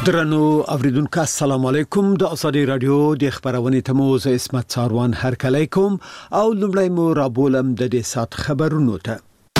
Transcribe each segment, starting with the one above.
درنو اوریدونکو السلام علیکم د ازادي رادیو د خبرونې تموز اسمت څاروان هر کله کوم او لمړی مو رابولم د دې سات خبرونو ته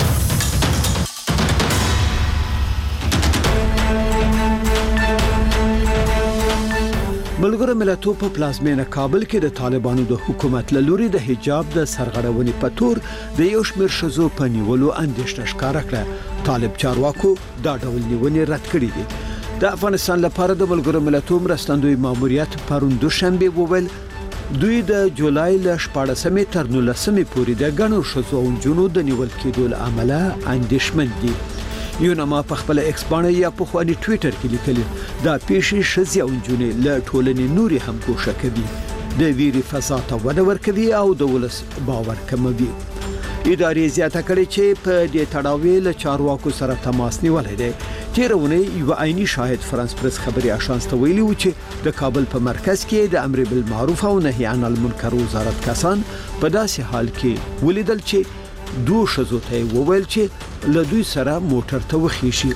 ملګرو ملتونو په پلازمینه کابل کې د طالبانو د حکومت لوري د حجاب د سرغړونې په تور د یو شمېر شذو په نیولو اندېښنه ښکاره کړه طالب چارواکو دا ډول نیونې رد کړې دي د افغانستان لپاره د ملګرو ملتونو مرستندوی ماموریت پرون دوشنبه وویل دوی د جولای ل 14 تر 19 پورې د غنو شذو او جنو د نیول کېدو له امله اندېښمن دي یونما په خپل ایکس باندې یا په خواني ټوئیټر کې لیکلي دا پیښې شذي او جنو له ټولنې نوري هم کوشش کوي د ویري فساد او وده ورکوي او د ولس باور کموي ادارې زیاته کړې چې په دې تړاو له چارواکو سره تماس نیولای دی تیرونه یو عیني شاهد فرانس پریس خبري اژانس ته ویلي و چې د کابل په مرکز کې د امر بالمعروف او نهي عن المنکر وزارت کسان په داسې حال کې ولیدل چې دوه شذو ته وویل چې له دوی سره موټر ته وخیشي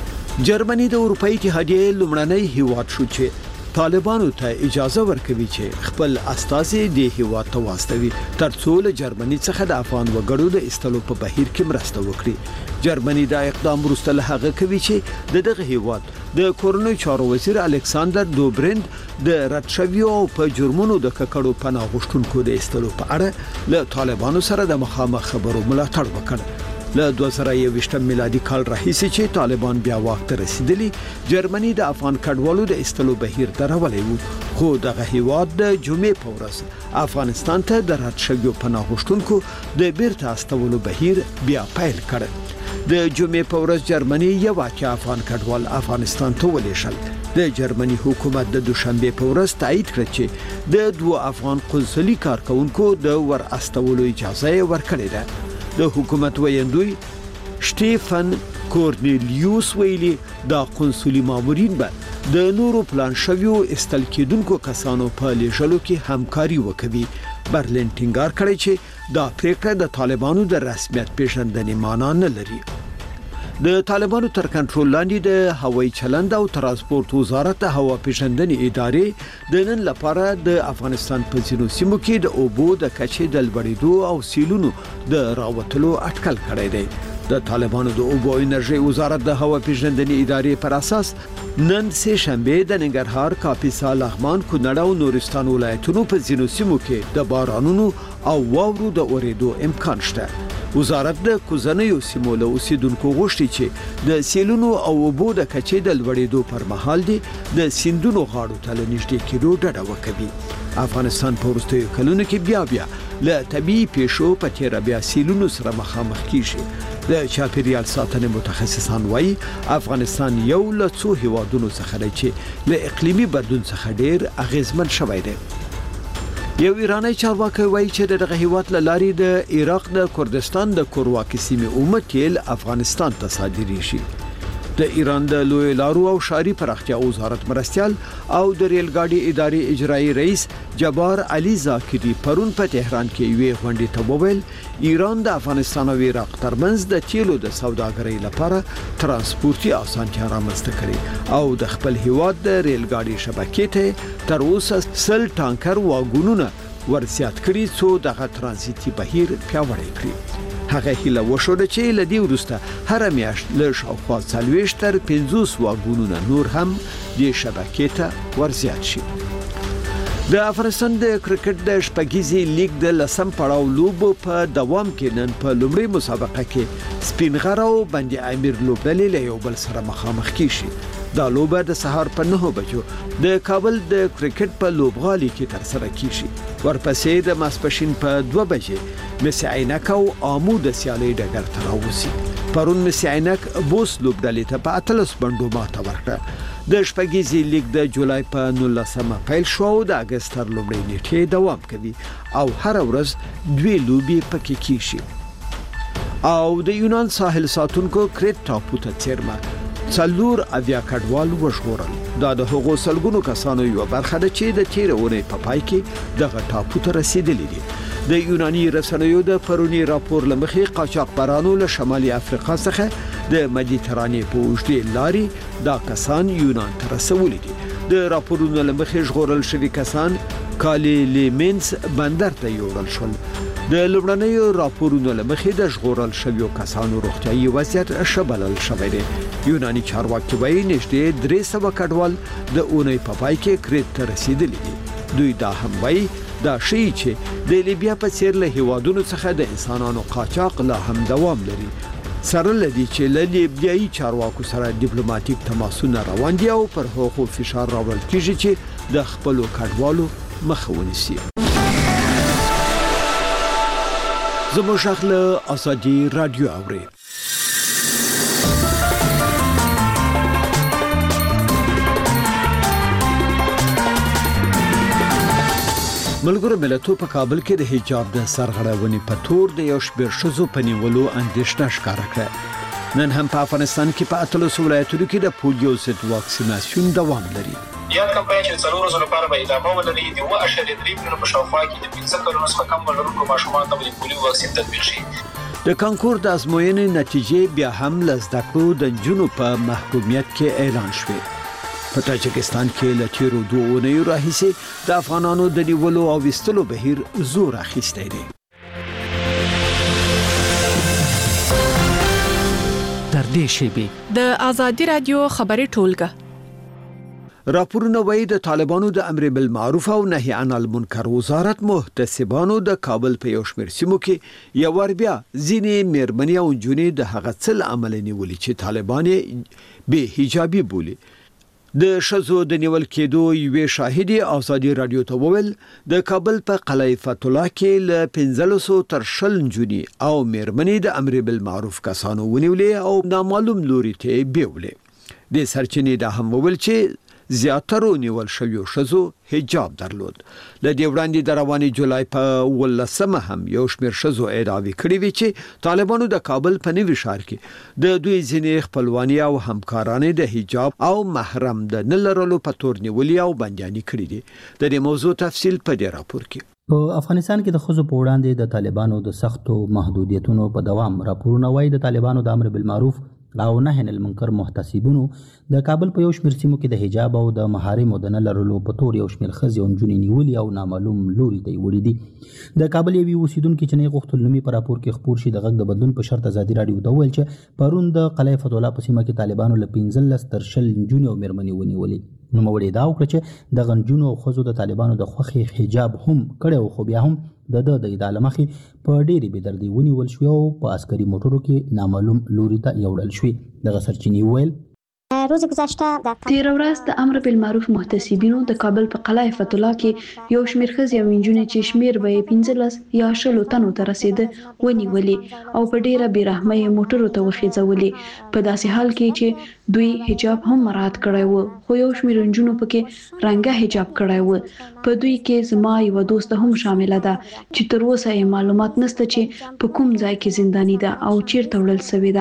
جرمني د اروپאי اتحادیې لومړنی هیواد شو چې طالبانو ته اجازه ورکوي چې خپل استازي د هیواد ته واستوي ترڅو له جرمني څخه د افغان وګړو د استلو په بهیر کې مرسته وکړي جرمني دا اقدام وروسته له هغه کوي چې دغه هیواد د کورنۍ چارو وزیر الکساندر دوبرند د راتشویو په جرمونو د ککړو پناه غوښتونکو د استلو په اړه له طالبانو سره د مخامخ خبرو ملاتړ وکړ له 2021 میلادي کال راهیسې چې طالبان بیا وخت رسیدلی جرمني د افغان کډوالو د استلو بهیر درولې وو خو دغه هیواد د جمعې په ورځ افغانستان ته د راتشویو پناه غوښتونکو د بیرته استولو بهیر بیا پیل کړ د جمعې په ورځ جرمني یو واقع افغان کډوال افغانستان ته ولېږل د جرمني حکومت د دوشنبه په ورځ تایید کړ چې د دوه افغان قنصلي کارکونکو د ور استولو اجازه ورکړې ده د حکومت ویندوی شټيفن کورنیلیوس ویلي دا قنصلي مامورین به د نورو پلان شویو استل کېدونکو کسانو په لېږلو کې همکاري وکوي برلین ټینګار کړی چې دا پریکړه د طالبانو د رسمیت پیژندنې معنا نه لري د طالبانو تر کنټرول لاندې د هوایي چلند او ترانسپورت وزارت د هوا پیژندنې ادارې د نن لپاره د افغانستان په ځینو سیمو کې د اوبو د کچې د لوړېدو او سیلونو د راوتلو اټکل کړی دی د طالبانو د اوبو انرژي وزارت د هوا پیژندنې ادارې پر اساس نن سه شنبه د ننګرهار کاپیسا لغمان کونړ او نورستان ولایتونو په ځینو سیمو کې د بارانونو او واورو د اورېدو امکان شته وزارت د کوزنیو سیمو له اوسیدونکو غوښتي چې د سیلونو او اوبو د کچې د لوړېدو پر مهال دي د سیندونو غاړو ته نږدې کېدو ډډه وکوي افغانستان په وروستیو کلونو کې بیا له طبيعي پیښو په تیر بیا سیلونو سره مخامخ کیږي د چاپیریال ساتنې متخصصان وایي افغانستان یو له څو هیوادونو څخه دی چې له اقلیمي بدلون څخه ډیر اغیزمن شوی دی یو ایرانی چارواکي وایي چې دغه هیواد له لارې د عراق د کردستان د کورواکي سیمې اومه تیل افغانستان ته صادري شي د ایران د لوی لارو او شاري پراختیا وزارت مرستيال او د ریل ګاډي ادارې اجرایی رئیس جبار علي زاکری پرون په تهران کې وی غونډې ته وویل ایران د افغانستان او عراق ترمنځ د تیلو د سوداګرۍ لپاره ترانسپورتي اسانتیا رامنځته کړي او د خپل هیواد د ریل ګاډي شبکې ته تر اوسه 100 ټانکر واګونونه ورسیات کړي څو دغه ترانزیتي بهیر پیاوړی کړي هغه هیله وشوده چې لدی ورسته هر میاشت له شاوخوا 40 تر 50 واګونونه نور هم د شبکې ته ورزیات شي د افغانستان د کرکټ د شپږیزي لیګ د لسم پړاو لوبو په دوام کې نن په لومړی مسابقه کې سپینغر او بندي امیر لوبډلې له یو بل سره مخامخ کیږي دا لوبه د سهار په 9 بجو د کابل د کرکټ په لوبغالي کې تر سره کیږي ورپسې د ماسپښین په 2 بجې مس عینک او آمو د سیالي ډګر ته راوځي پرون مس عینک بوس لوبډلې ته په 13 بندو ماته ورکړه د شپږیزي لیګ د جولای په 19 پیل شو او د اگست تر لومړۍ نیټې دوام کوي او هر ورځ 2 لوبي پکې کیږي او د یونان ساحل ساتونکو کریت ټاپو ته چیرمه څلور اویا کډوال وژغورل دا د هغو سلګونو کسانو یو برخه ده چې د تیر اونۍ په پای کې دغه ټاپو ته رسیدلي دي د یوناني رسنیو د پرونی راپور لمخې قاچاقبرانو له شمالي افریقا څخه د مدیترانې په اوږدې لارې دا کسان یونان ته رسولي دي. د راپورونو لمخې ژغورل شوي کسان کالی لیمنس بندر ته یوړل شول. د لومړنیو راپورونو لمخې د ژغورل شویو کسانو روغتیايي وضعیت ښه بلل شوی دی. یوناني چارواکي وایي نږدې 300 کډوال د اونۍ په پای کې کریت ته رسیدلي دي. دوی دا هم وایي دا ښیي چې د لیبیا په څیر له هیوادونو څخه د انسانانو قاچاق لا هم دوام لري. سره لدی چې له لیبیایي چارواکو سره ډیپلوماټیک تماسونه روان دي او پر هغو فشار راوړل کیږي چې د خپلو کډوالو مخه ونیسي. زموږ غږ له ازادي رادیو اوري. ملګرو ملتونو په کابل کې د حجاب د سرغړونې په تور د یو شمېر ښځو په نیولو اندېښنه ښکاره کړه. نن هم په افغانستان کې په 13 ولایتونو کې د پولیو ضد واکسیناسیون دوام لري. یا کمپاین چې څلور ورځې لپاره به ادامه ولري د 1.3 میلیون په شاوخوا کې د 15 کلونو څخه کم لرونکو ماشومانو ته د پولیو واکسین تطبیق شي. د کانکور د ازموینې نتیجې بیا هم له زده کړو د نجونو په محکومیت کې اعلان شوې. په تاجکستان کې له تیرو 2 اونیو راهیسې د افغانانو د نیولو او وستلو بهیر زور اخیستی دی. تر دې شیبې د ازادي رادیو خبري ټولګه راپورونه وایي د طالبانو د امر بالمعروف او نهي عن المنکر وزارت محتسبانو د کابل په یو شمېر سیمو کې یو ور بیا ځینې میرمنې او نجونې د هغه څه عمل نیولي چې طالبان به حجابي بولي. د شذو د نیول کېدو یوې شاهدي ازادي رادیو ته وویل د کابل په قلعه فتح الله کې له 1500 تر 20 نجونې او میرمنې د امر بالمعروف کسانو ونیولې او نامعلوم لوري ته بیولې. د سرچینې د هم وویل چې زیاترو نیول شویو ښځو حجاب درلود. له دې وړاندې د رواني جولای په 18 هم یو شمېر ښځو ادعاوې کړې وې چې طالبانو د کابل په نوي ښار کې د دوی ځینې خپلواني او همکارانې د حجاب او محرم د نه لرلو په تور نیولې او بندیانې کړې دي. د دې موضوع تفصیل په دې راپور کې. په افغانستان کې د ښځو په وړاندې د طالبانو د سختو محدودیتونو په دوام راپورونه وایي د طالبانو د امر بالمعروف او نهي عن المنکر محتسبونو د کابل په یو شمېر سیمو کې د حجاب او د محارم د نه لرلو په تور یو شمېر ښځې او نجونې نیولي او نامعلوم لوري ته یې وړي دي. د کابل یوې اوسیدونکي چې نه یې غوښتل نومي په راپور کې خپور شي د غږ د بدلون په شرط ازادي رادیو ته وویل چې پرون د قلعه فتح الله په سیمه کې طالبانو له 15 تر 20 نجونې او میرمنې ونیولې. نوموړي ادعا وکړه چې د نجونو او ښځو د طالبانو د خوښې حجاب هم کړی خو بیا هم د ادعا له مخې په ډېرې بېدردۍ ونیول شوې او په عسکري موټرو کې نامعلوم لوري ته یوړل شوې. دغه سرچینې وویل روز گذشته تیر ورځ د امر بالمعروف محتسبینو د کابل په قلعه فتح الله کې یو شمېر ښځې او نجونې چې شمېر به یې 15 یا 20 تنو ته رسیده ونیولې او په ډیره بېرحمۍ موټرو ته وخېځولې. په داسې حال کې چې دوی حجاب هم مراعات کړی و خو یو شمېر نجونو پکې رنګه حجاب کړی و. په دوی کې زما یو دوست هم شامله ده چې تر اوسه یې معلومات نشته چې په کوم ځای کې زنداني ده او چیرته وړل شوې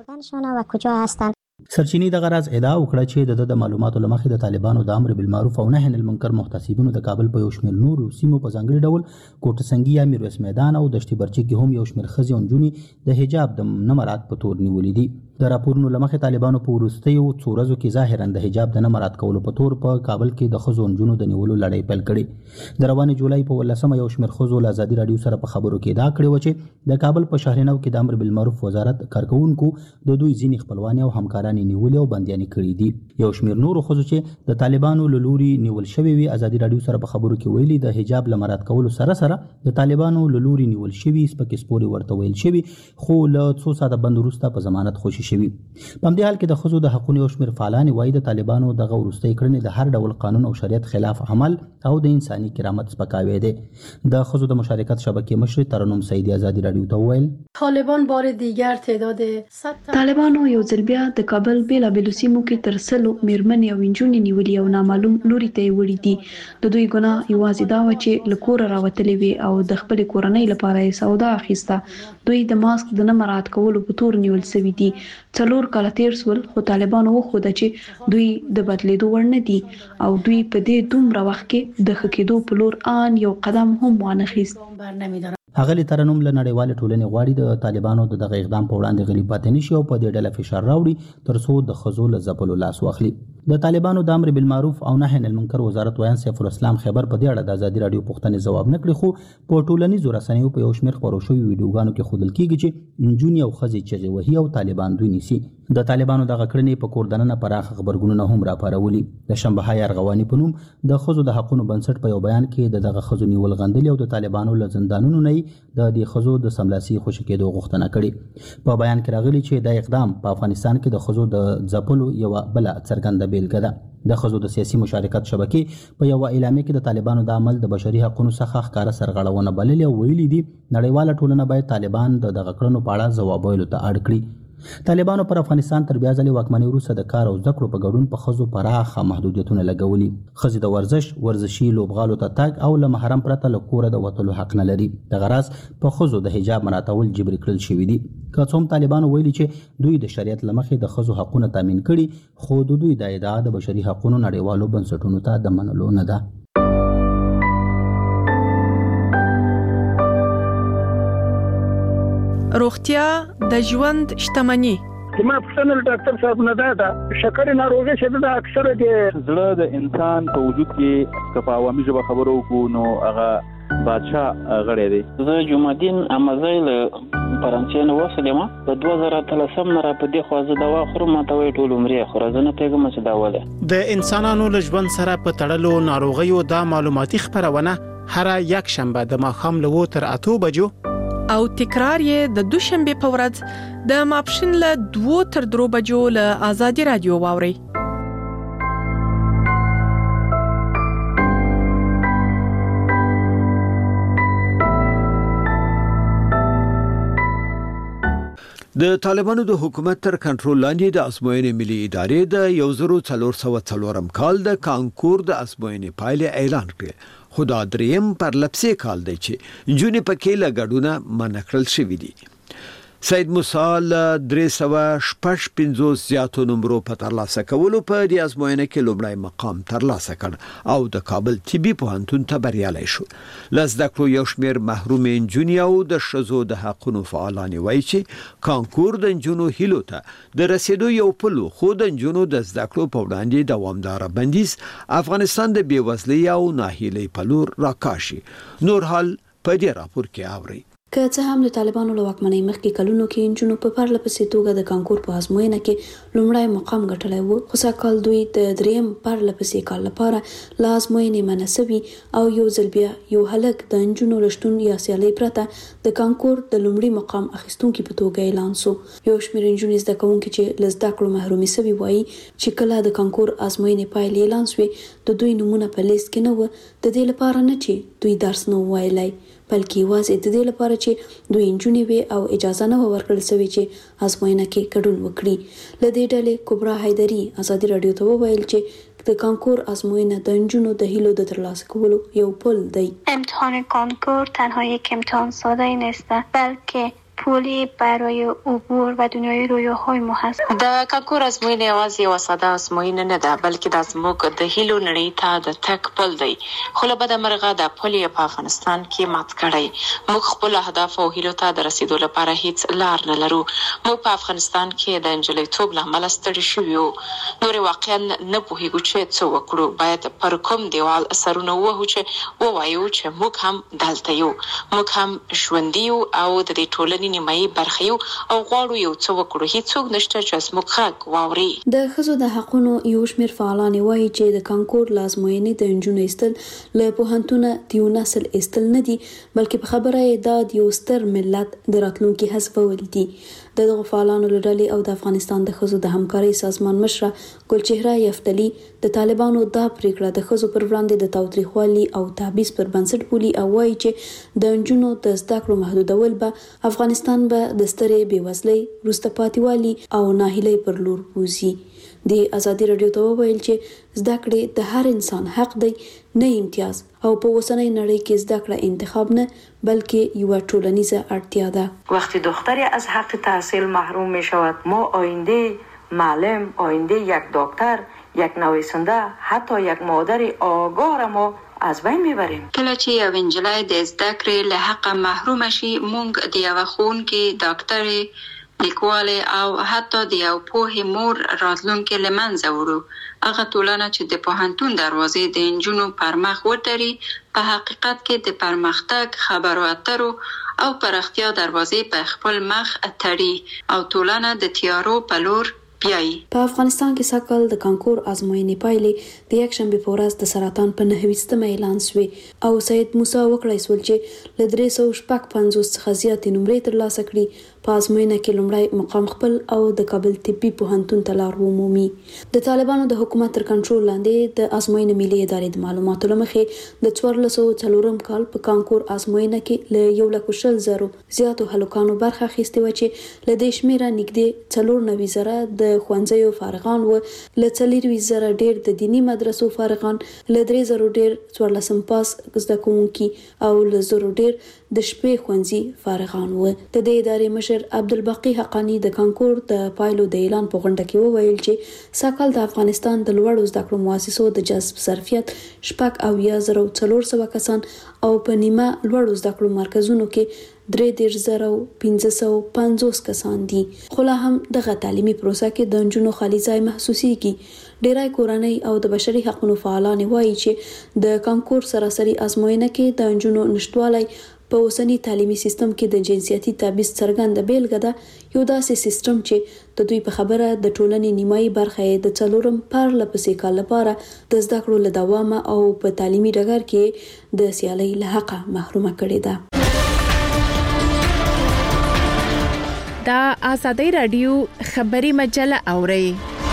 ده. سرچینې د غرض ادعا وکړه چې د معلوماتو لمخې د طالبانو د امر بالمعروف او نهي عن المنکر محتسبینو د کابل په یو شمېر نورو سیمو په ځانګړي ډول کوټه سنگي یا میرویس میدان او دشتي برچک کې هم یو شمېر ښځې او نجونې د حجاب د نه مراعات په تور نیولې دي. د راپورونو لمخې طالبانو په وروستیو څو ورځو کې ظاهرا د حجاب د نه مراعات کولو په تور په کابل کې د ښځو او نجونو د نیولو لړۍ پیل کړې. د روانې جولای په 18 یو شمېر ښځو له ازادي رادیو سره په خبرو کې ادعا کړې و چې د کابل په شهرنو کې د امر بالمعروف وزارت کارکونکو د دوی ځینې خپلوان او همکاران نیولې او بندیانې کړې دي. یو شمېر نورو ښځو چې د طالبانو له لوري نیول شوې وي ازادي رادیو سره په خبرو کې ویلي د حجاب له مراعات کولو سره سره د طالبانو له لوري نیول شوې سپکې سپورې ورته ویل شوې خو له څو ساعته بند وروسته په ضمانت خوشي شوي. په همدې حال کې د ښځو د حقونو یو شمېر فعالان وایي د طالبانو دغه وروستۍ کړنې د هر ډول قانون او شریعت خلاف عمل او د انساني کرامت سپکاوی دی. د ښځو د مشارکت شبکې مشر ترنم سعیدی ازادي رادیو ته وویل طالبانو یو ځل بیا د کابل بیلابېلو سیمو کې تر 100 میرمنې او نجونې نیولې او نامعلوم لوري ته یې وړي دي. د دوی ګناه یوازې دا و چې له کوره راوتلې وي او د خپلې کورنۍ لپاره یې سودا اخیسته. دوی د ماسک د نه مراعات کولو په تور نیول شوي دي. 4 کاله تیر سول خو طالبانو وښوده چې دوی د بدلیدو وړ نه دي او دوی په دې دومره وخت کې د ښه کېدو په لور آن یو قدم هم وانخیست. هغه ترنم له نړیوال ټولنې غواړي د طالبانو د دغه اقدام په وړاندې غلي پاتې نشي او په دې ډله فشار راوړي ترڅو د ښځو له ځپلو لاس واخلي. د طالبانو د امر بالمعروف او نهي عن المنکر وزارت ویان سیف الاسلام خبر په دې اړه د ازادي رادیو پوښتنې ځواب نه کړی، خو په ټولنیزو رسنیو په یو شمېر خپرو شوي ویډیوګانو کې ښودل کېږي چې نجونې او ښځې چغې وهي او طالبان دوی نیسي. د طالبانو دغه کړنې په کور دننه پراخه غبرګونونه هم راپارولي. د شنبههای ارغواني په نوم د ښځو د حقونو بنسټ په یو بیان کې د دغه ښځو نیول غندلي او د طالبانو له زندانونو نه د دې ښځو د سملاسي خوشي کېدو غوښتنه کړې. په بیان کې راغلي چې دا اقدام په افغانستان کې د ښځو د ځپلو یوه بله څرګنده بیلګه ده. د ښځو د سیاسي مشارکت شبکې په یوه اعلامیه کې د طالبانو د عمل د بشري حقونو څخه ښکاره سرغړونه بللې او ویلي دي نړیواله ټولنه باید طالبان د دغه کړنو په اړه ځواب ویلو ته اړ کړي. طالبانو پر افغانستان تر بیا ځلې واکمنۍ وروسته د کار او زده کړو په ګډون په ښځو پراخه محدودیتونه لګولي. ښځې د ورزشي لوبغالو ته تګ او له محرم پرته له کوره د وتلو حق نه لري. دغه راز په ښځو د حجاب مراعاتول جبري کړل شوي دي. که څه هم طالبانو ویلي چې دوی د شریعت له مخې د ښځو حقونه تامین کړي، خو د دوی دا ادعا د بشري حقونو نړیوالو بنسټونو ته د منلو نه ده. روغتیا د ژوند شتمني. زما پوښتنه له ډاکټر صاحب نه ده شکرې ناروغي چې د اکثره د زړه د انسان په وجود کې که په عوامي ژبه خبرو وکړو نو هغه بادشاه غړی دی. زه جمعدین امزی له فرانسې نه وسلم په 2013 نه را په دې خو زه دوا خورم ماته وی ټول عمرې خو زه نه پیګم چې دا وله د انسانانو له ژوند سره په تړلو ناروغیو دا معلوماتي خبرونه هر یک شنبه د ماښام له 8 تر 8 بجو او تکرار یې د دوشنبه په ورځ د ماپښین له 2 تر 3 بجو له ازادي رادیو واوري. د طالبانو د حکومت تر کنټرول لاندې د ازموینې ملي ادارې د 1404 کال د کانکور د ازموینې پایلې اعلان کړې، خو دا دریم پرلپسې کال دی چې نجونې پکې له ګډونه منع کړل شوي دي. سید موسی له 355 زیاتو نمبرو په ترلاسه کولو په دې ازموینه کې لومړی مقام ترلاسه کړ او د کابل طبي پوهنتون ته بریالی شو. له زده کړو یو شمېر محرومې نجونې او د ښځو د حقونو فعالان وایي چې کانکور د نجونو هیلو ته د رسېدو یو پل و، خو د نجونو د زده کړو په وړاندې دوامداره بندیز افغانستان د بېوزلۍ او ناهیلۍ په لور راکاشي. نور حال په دې راپور کې اورئ. که څه هم د طالبانو له واکمنۍ مخکې کلونو کې نجونو په پرله پسې توګه د کانکور په ازموینه کې لومړی مقام ګټلی و، خو سږکال دوی د دریم پرله پسې کال لپاره له ازموینې منع سوي او یو ځل بیا یو هلک د نجونو له شتون یا سیالۍ پرته د کانکور د لومړي مقام اخیستونکي په توګه اعلان سو. یو شمېر نجونې زده کوونکي چې له زده کړو محرومې سوي وایي چې کله د کانکور ازموینې پایلې اعلان سوې د دوی نومونه په لیست کې نه و، د دې لپاره نه چې دوی درس نه وویلی، بلکې یوازې د دې لپاره چې دوی نجونې وي او اجازه نه ورکړل شوې چې ازموینه کې ګډون وکړي. له دې ډلې کبرا حیدري ازادي رادیو ته وویل چې د کانکور ازموینه د نجونو د هیلو د ترلاسه کولو یو پل دی. امتحان کانکور تنها یک امتحان ساده نیست، بلکه پولی برای عبور و دنیای رویاهای ما هست. د کانکور ازموینه یوازې یوه ساده ازموینه نه ده، بلکې دا زموږ د هیلو نړۍ ته د تګ پل دی. خو له بده مرغه دا پل یې په افغانستان کې مات کړی. موږ خپل اهداف او هیلو ته د رسیدو لپاره هیڅ لار نه لرو. موږ په افغانستان کې د نجلیتوب له امله ستړي شوي یو. نور واقعا نه پوهیږو چې څه وکړو. باید پر کوم دیوال سرونه ووهو چې ووایو چې موږ هم دلته یو، موږ هم ژوندي یو او د دې ټولنې نیمایي برخه یو او غواړو یو څه وکړو. هیڅوک نشته چې زموږ غږ واوري. د ښځو د حقونو یو شمېر فعالان وایي چې د کانکور له ازموینې د نجونو ایستل له پوهنتونه د یو نسل ایستل نه دي، بلکې په خبره یې دا د یو ستر ملت د راتلونکي حذفول دي. د دغو فعالانو له ډلې او د افغانستان د ښځو د همکارۍ سازمان مشره ګلچهره یفتلي د طالبانو دا پریکړه د ښځو پر وړاندې د تاوتریخوالي او تبعیض پر بنسټ بولي او وایي چې د نجونو د زده کړو محدودول به افغانستان به د سترې بېوزلۍ، وروسته پاتېوالي او ناهیلۍ پر لور بوځي. د ازادي رادیو ته وویل چې زده کړې د هر انسان حق دی، نه امتیاز، او په اوسنۍ نړۍ کې زده کړه انتخاب نه بلکه یوه ټولنیزه اړتیا ده. وقتی دختری از حق تحصیل محروم می شود، ما آینده معلم، آینده یک دکتر، یک نویسنده، حتی یک مادر آگاه را ما از بین میبریم. کله چې یو انجلۍ د زده کړې له حقه محروم شي، مونږ د یو ښوونکي، ډاکټر، لیکوال او حتی د یو پوهې مور راتلونکي له منځه وړو. هغه ټولنه چې د پوهنتون دروازې د نجونو پر مخ وتړي، په حقیقت کې د پرمختګ، خبرو اترو او پراختیا دروازې په خپل مخ تړي او ټولنه د تیارو په لور بیایي. په افغانستان کې سږ کال د کانکور ازموینې پایلې د یکشنبې په ورځ د سرطان په 9 اعلان شوې او سید موسی وکړای سول چې له 350 څخه زیاتې نمرې ترلاسه کړي. په ازموینه کې لومړی مقام خپل او د کابل طبي پوهنتون ته لار ومومي. د طالبانو د حکومت تر کنټرول لاندې د ازموینې ملي ادارې د معلوماتو له مخې د 1404 کال په کانکور ازموینه کې له 1,100,000 زیاتو هلکانو برخه اخیستې و چې له دې شمیره نږدې 94,000 د ښوونځیو فارغان و، له 40,000 ډیر د دینی مدرسو فارغان، له 3,000 ډیر 14 پاس زده کوونکي او له 0 ډیر د شپې ښوونځي فارغان و. د دې ادارې مشر عبدالباقی حقانی د کانکور د پایلو د اعلان په غونډه کې وویل چې سږ د افغانستان د لوړو زده کړو مؤسسو د جذب ظرفیت 4,400 کسان او په نیمه لوړو زده کړو مرکزونو کې 3,550 کسان دي. خو لا هم دغه تعلیمي پروسه کې د نجونو خالي ځای محسوسیږي. ډیری کورنۍ او د بشري حقوقو فعالان وایي چې د کانکور سراسري ازموینه کې د نجونو نشټوالی په اوسنی تعلیمي سیستم کې د جنسیتي تبعیض څرګنده بیلګه ده. یو داسې سیستم چې د دوی په خبره د ټولنې نیمایي برخه یې د 4 پرلپسې کال لپاره د زده کړو له دوامه او په تعلیمي ډګر کې د سیالۍ له حقه محرومه کړې ده. دا آزادۍ رادیو خبري مجله اوري.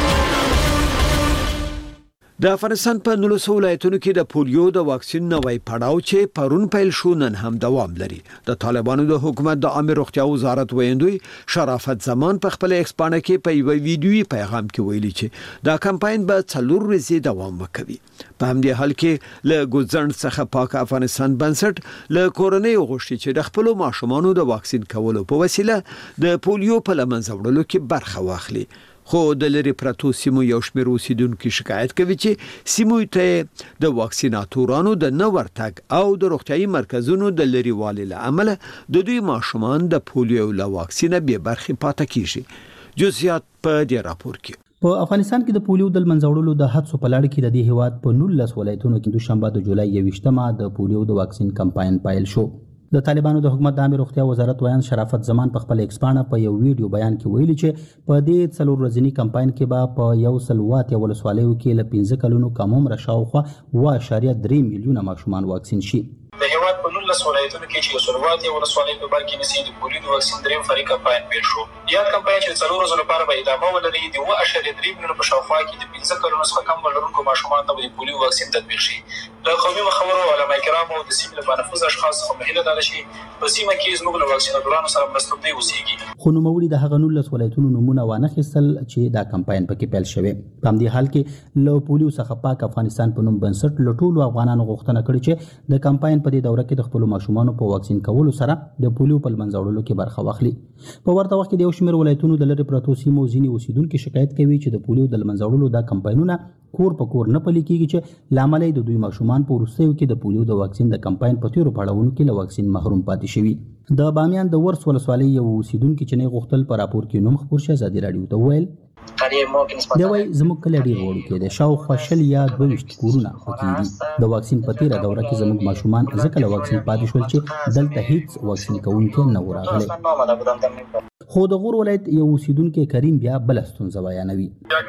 د افغانستان په 19 ولایتونو کې د پولیو د واکسین نوی پړاو چې پرون پیل شو نن هم دوام لري. د طالبانو د حکومت د عامه روغتیا وزارت ویندوی شرافت زمان په خپل ایکسپانه کې په یو ویډیوي پیغام کې ویلي چې دا کمپاین به 4 ورځې دوام وکوي. په همدې حال کې له ګوزن څخه پاک افغانستان بنسټ له کورنۍ غوښتي چې د خپل ماشومانو د واکسین کولو په وسیله د پولیو په لمنځه وړلو کې برخه واخلي. خو د لری پرتو سیمو یو شمېر اوسیدونکو شکایت کوي چې سیمو ته د واکسیناتورانو د نه ورتګ او د روغتيایي مرکزونو د لری والي له امله د دوی ماشومان د پولیو له واکسینه به برخه پاتې کیږي. جزئیات په دې راپور کې. په افغانستان کې د پولیو د منځوړلو د هڅو په لړ کې د دې هیواد په 19 ولایتونو کې دوشنبه د جولای 21مه د پولیو د واکسین کمپاین پایل شو. د طالبانو د حکومت د عامه روغتیا وزارت ویان شرافت زمان په خپل ایکسپانه په یو ویډیو بیان کې ویلي چې په دې 4 ورځنی کمپاین کې به په 100 ولسوالیو کې له 15 کلونو کم عمر شاوخوا 1.3 میلیونه ماشومان واکسین شي. د هیواد په 19 ولایتونو کې چې ولسوالۍ په بر کې نسي د پولیو د واکسین دریم فریق کمپاین پیل شو. یا کمپاین چې 4 ورځې لپاره به ادامه ولري د 1.3 میلیونه په شاوخوا کې د 15 کلونو څخه کم عمر لرونکو ماشومان ته د پولیو واکسین تطبیق شي. د قومي مخورو علما کرام او د سیمې لپاره نفوذ اشخاص څخه مهله ده چې په سیمه کې زموږ له واکسیناتورانو سره مرسته کوي اوسېږي. خو نوموړي د هغه 19 ولایتونو نمونه وانه خستل چې دا کمپاین پکې پیل شوی. په همدې حال کې له پولیو څخه پاک افغانستان په نوم بنسټ له ټولو افغانانو غوښتنه کړې چې د کمپاین په دې دوره کې د خپل ماشومانو په واکسین کولو سره د پولیو په منځوړلو کې برخه واخلي. په ورته وخت کې د یو شمېر ولایتونو د لری پرتو سیمو ځینې اوسیدونکو شکایت کوي چې د پولیو د منځوړلو دا کمپاینونه کور په کور نه پلي کیږي چې لامل د دوی ماشومان په وروستیو کې د پولیو د واکسین د کمپاین په تیرو پړاوونو کې له واکسین محروم پاتې شوي. د بامیان د ورس ولسوالۍ یو اوسیدونکو چې نه غوښتل پر راپور کې نوم خبر شه ازادي رادیو ته ویل دا وایي زموږ کله ډیر وړو کې د شاوخوا 20 یا 22 کورونه پکې دي. د واکسین په تیره دوره کې زموږ ماشومان ځکه له واکسین پاتې شول چې دلته هیڅ واکسین کوونکی نه و راغلی. خو د غور ولایت یو اوسیدونکو کریم بیا بل ستونزه بیانوي.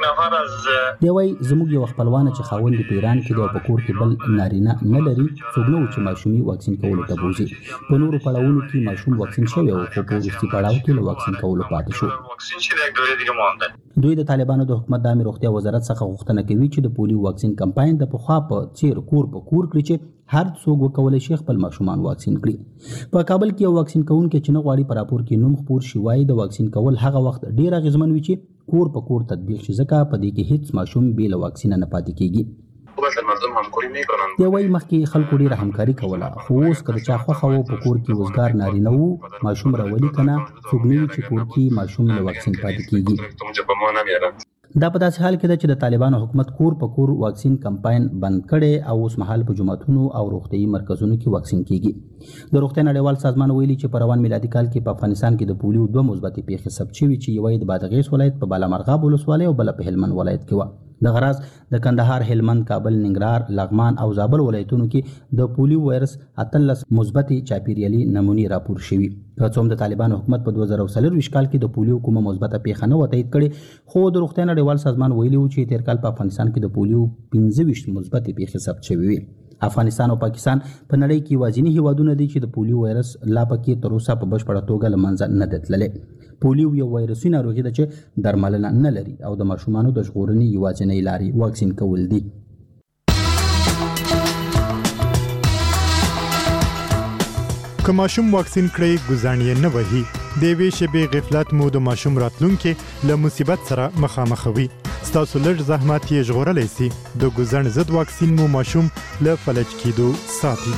دی وایي زموږ یو خپلوان چې خاوند په ایران کې د پکور کې بل نارینه نه لري څوک نو چې ماشومي واکسین کولو ته بوزي. په نورو پړاوونو کې ماشوم واکسین شوی او په وروستي پړاو کې له واکسین کولو پاتې شو. دوی د طالبانو د حکومت د عامه روغتیا وزارت څخه غوښتنه کوي چې د پولیو واکسین کمپاین د پخوا په څیر کور په کور کړي چې هر څوک وکولای شي خپل ماشومان واکسین کړي. په کابل کې یو واکسین کوونکی چې نه غواړي په راپور کې نوم خبر شي وایي د واکسین کول هغه وخت ډیر اغیزمن وي چې کور په کور تطبیق شي ځکه په دې کې هیڅ ماشوم بې له واکسین نه پاتې کیږي. دی وایي مخکې خلکو ډیره همکاري کوله خو اوس که د چا خوښه وه په کور کې وزګار نارینه وو ماشوم راولي که نه څوک نه وي چې کور کې ماشوم له واکسین پاتې کیږي. دا په داسې حال کې ده چې د طالبانو حکومت کور په کور واکسین کمپاین بند کړي او اوس مهال په جوماتونو او روغتیايي مرکزونو کې واکسین کیږي. د روغتیا نړیوال سازمان ویلي چې په روان میلادي کال کې په افغانستان کې د پولیو 2 مثبتې پیښې ثبت شوي چې یوه د بادغیس ولایت په بالامرغاب ولسوالۍ او بله په هلمند ولایت کې وه. د غراض د کندهار، هلمند، کابل، ننګرهار، لغمان او زابل ولایتونو کې د پولیو وایرس 18 مثبتې چاپیریالي نمونې راپور شوي. که څوم د طالبانو حکومت په 2024 کال کې د پولیو کومه مثبته پیښه نه و تایید کړې، خو د روغتیا نړیوال سازمان ویلي و چې تیر کال په افغانستان کې د پولیو 25 مثبتې پیښې ثبت شوي وي. افغانستان او پاکستان په نړۍ کې یوازینی هیوادونه دي چې د پولیو وایرس لا پکې تر اوسه په بشپړه توګه له منځه نه دی تللی. پولیو یو وایرسي ناروغي ده چې درملنه نه لري او د ماشومانو د ژغورنې یوازینۍ لارې واکسین کول دي. که ماشوم واکسین کړئ ګزاڼ یې نه وهي. د یوې شېبې غفلت مو د ماشوم راتلونکي له مصیبت سره مخامخوي. ستاسو لږ زحمت یې ژغورلی سي. د ګزاڼ ضد واکسین مو ماشوم له فلج کېدو ساتي.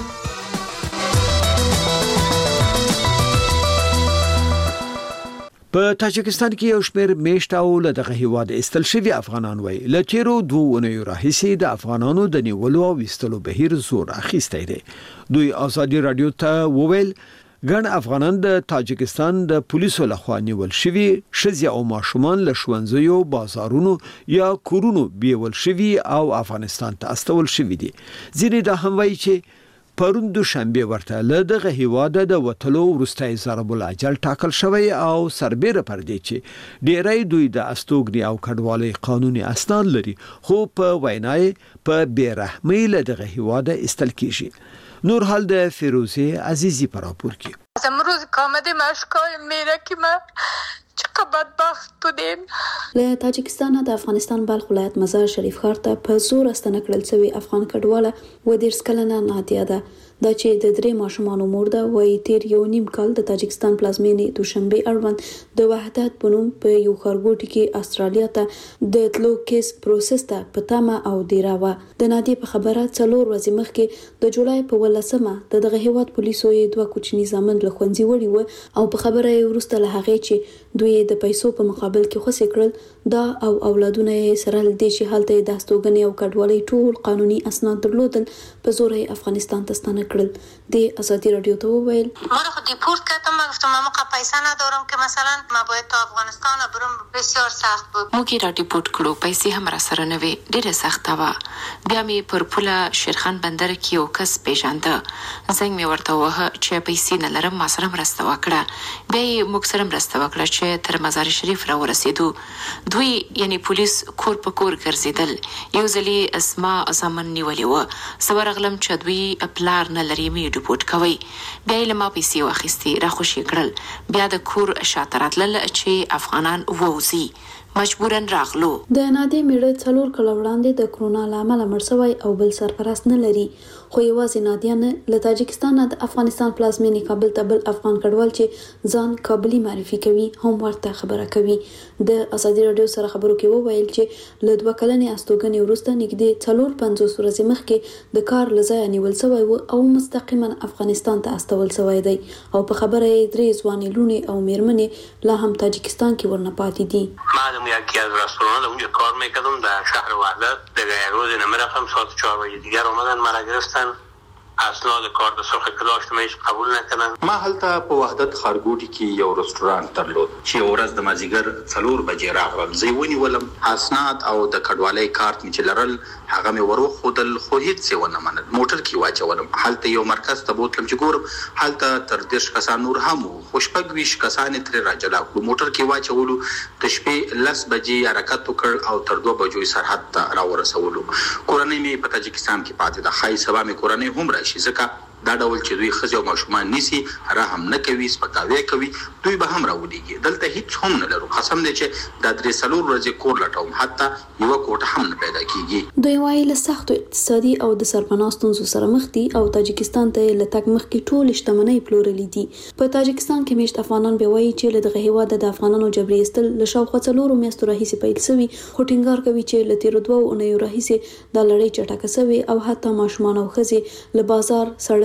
په تاجکستان کې یو شمېر میشت او له دغه هیواد ایستل شوي افغانان وایي له تیرو 2 اونیو راهیسې د افغانانو د نیولو او ایستلو بهیر زور اخیستی دی. دوی ازادي رادیو ته وویل ګڼ افغانان د تاجکستان د پولیسو لخوا نیول شوي ښځې او ماشومان له ښوونځیو، بازارونو یا کورونو بیول شوي او افغانستان ته استول شوي دي. ځینې دا هم وایي چې پرون دوشنبه ورته له دغه هیواده د وټلو وروستی ضرب الاجل ټاکل شوی او سربېره پر دې چې ډیری دوی د استوګنې او کډوالۍ قانوني اسناد لري، خو په وینای په بیرحمۍ له دغه هیواده استل کیږي. نور حال د فیروزه عزیزی پر راپور کی. امروز کامده مشکای میره که من چقدر بدبخت بودیم. له تاجکستان د افغانستان بلخ ولایت مزار شریف ښار ته په زور استنه کړل شوی افغان کډواله و 13 کلنه نادیه ده. دا چې د 3 ماشومانو مور ده، وایي تیر 1.5 کال د تاجکستان پلازمینې دوشنبه اړوند د وحدت بنوم په یو ښارګوټي کې استرالیا ته د تلو کیس پروسس ته په تمه او دیره وه. د نادیې په خبره 4 ورځې مخکې د جولای په 18 دغه هیواد پولیسو یې 2 کوچني زامن له ښوونځي وړي وو او په خبره یې وروسته له هغې چې دوی د پیسو په مقابل کې خوسې کړل، دا او اولادونه یې سره له دې چې هلته د استوګنې او کډوالۍ ټول قانوني اسناد درلودل په زور یې افغانستان ته ستانه کړل. د ازادي رادیو ته وویل من خود دیپورت کردم. من گفتم من موقع پیسه ندارم که مثلا ما باید تا افغانستان برم، بسیار سخت بود. موږ را ډیپورت کړو، پیسې هم را سره نه وي، ډېره سخته وه. بیا مې پر پوله شیرخان بندر کې یو کس پیژانده، زنګ مې ورته ووهه چې پیسې نه لرم، ما سره مرسته وکړه. بیا یې موږ سره مرسته وکړه چې تر مزار شریف را ورسېدو. دوی یعنی پولیس کور په کور ګرځېدل. یو ځلې اسما زامن نیولې وه، زه ورغلم چې دوی پلار نه لري، مې ډیپورت کوي. بیا یې له ما پیسې واخیستې، راخوشي کړل. بیا د کور شاته راتلل چې افغانان ووځي. مجبورن راغلو. د نادیې میړه 4 کاله وړاندې د کرونا له امله مړ شوی او بل سرپرست نه لري، خو یوازې نادیه نه، له تاجکستان نه د افغانستان پلازمینې کابل ته بل افغان کډوال چې ځان کابلی معرفي کوي هم ورته خبره کوي. د ازادي رادیو سره خبرو کې وویل چې له 2 کلنې استوګنې وروسته نږدې 450 ورځې مخکې د کار له ځایه نیول شوی و او مستقیما افغانستان ته استول شوی دی او په خبره یې 3 ځوانې لوڼې او میرمنې لا هم تاجکستان کې ورنه پاتې دي. یکی از رستوران اونجا کار میکردم در شهر وحدت. دیگه روز نمیرفتم، ساعت 4 بجه دیگر اومدن مرا گرفتن، اسناد کارت سرخ که داشتم هیچ قبول نکردن. ما هلته په وحدت ښارګوټي کې یو رستورانت درلود چې ورځ د مازیګر 4 بجې راغلم. زه ونیولم، اسناد او د کډوالۍ کارت مې چې لرل هغه مې وروښودل، خو هیڅ یې ونه منل. موټر کې واچولم، هلته یو مرکز ته بوتلم چې ګورم هلته تر 10 کسان نور هم وو، خو 26 کسان یې ترې راجلا کړو. موټر کې واچولو، د شپې 10 بجې حرکت وکړ او تر 2 بجو سرحد ته راورسولو. کورنۍ مې په تاجکستان کې پاتې ده. ښایي سبا مې کورنۍ هم راشي، ځکه دا ډول چې دوی ښځې او ماشومان نیسي، رحم نه کوي، سپکاوی کوي، دوی به هم راولیږي. دلته هیڅ هم نه لرو. قسم دی چې دا 3 ورځې کور لټوم، حتی یوه کوټه هم نه پیدا کیږي. دوی وایي له سختو اقتصادي او د سرپناه ستونزو سره مخ دي او تاجکستان ته له تګ مخکې ټولې شتمنۍ پلورلې دي. په تاجکستان کې میشت افغانان به وایي چې له دغه هیواده د افغانانو جبري ایستل له شاوخوا 4 میاشتو راهیسې پیل شوي، خو ټینګار کوي چې له تیرو 2 اونیو راهیسې دا لړۍ چټکه شوې او حتی ماشومان او ښځې له بازار، سړک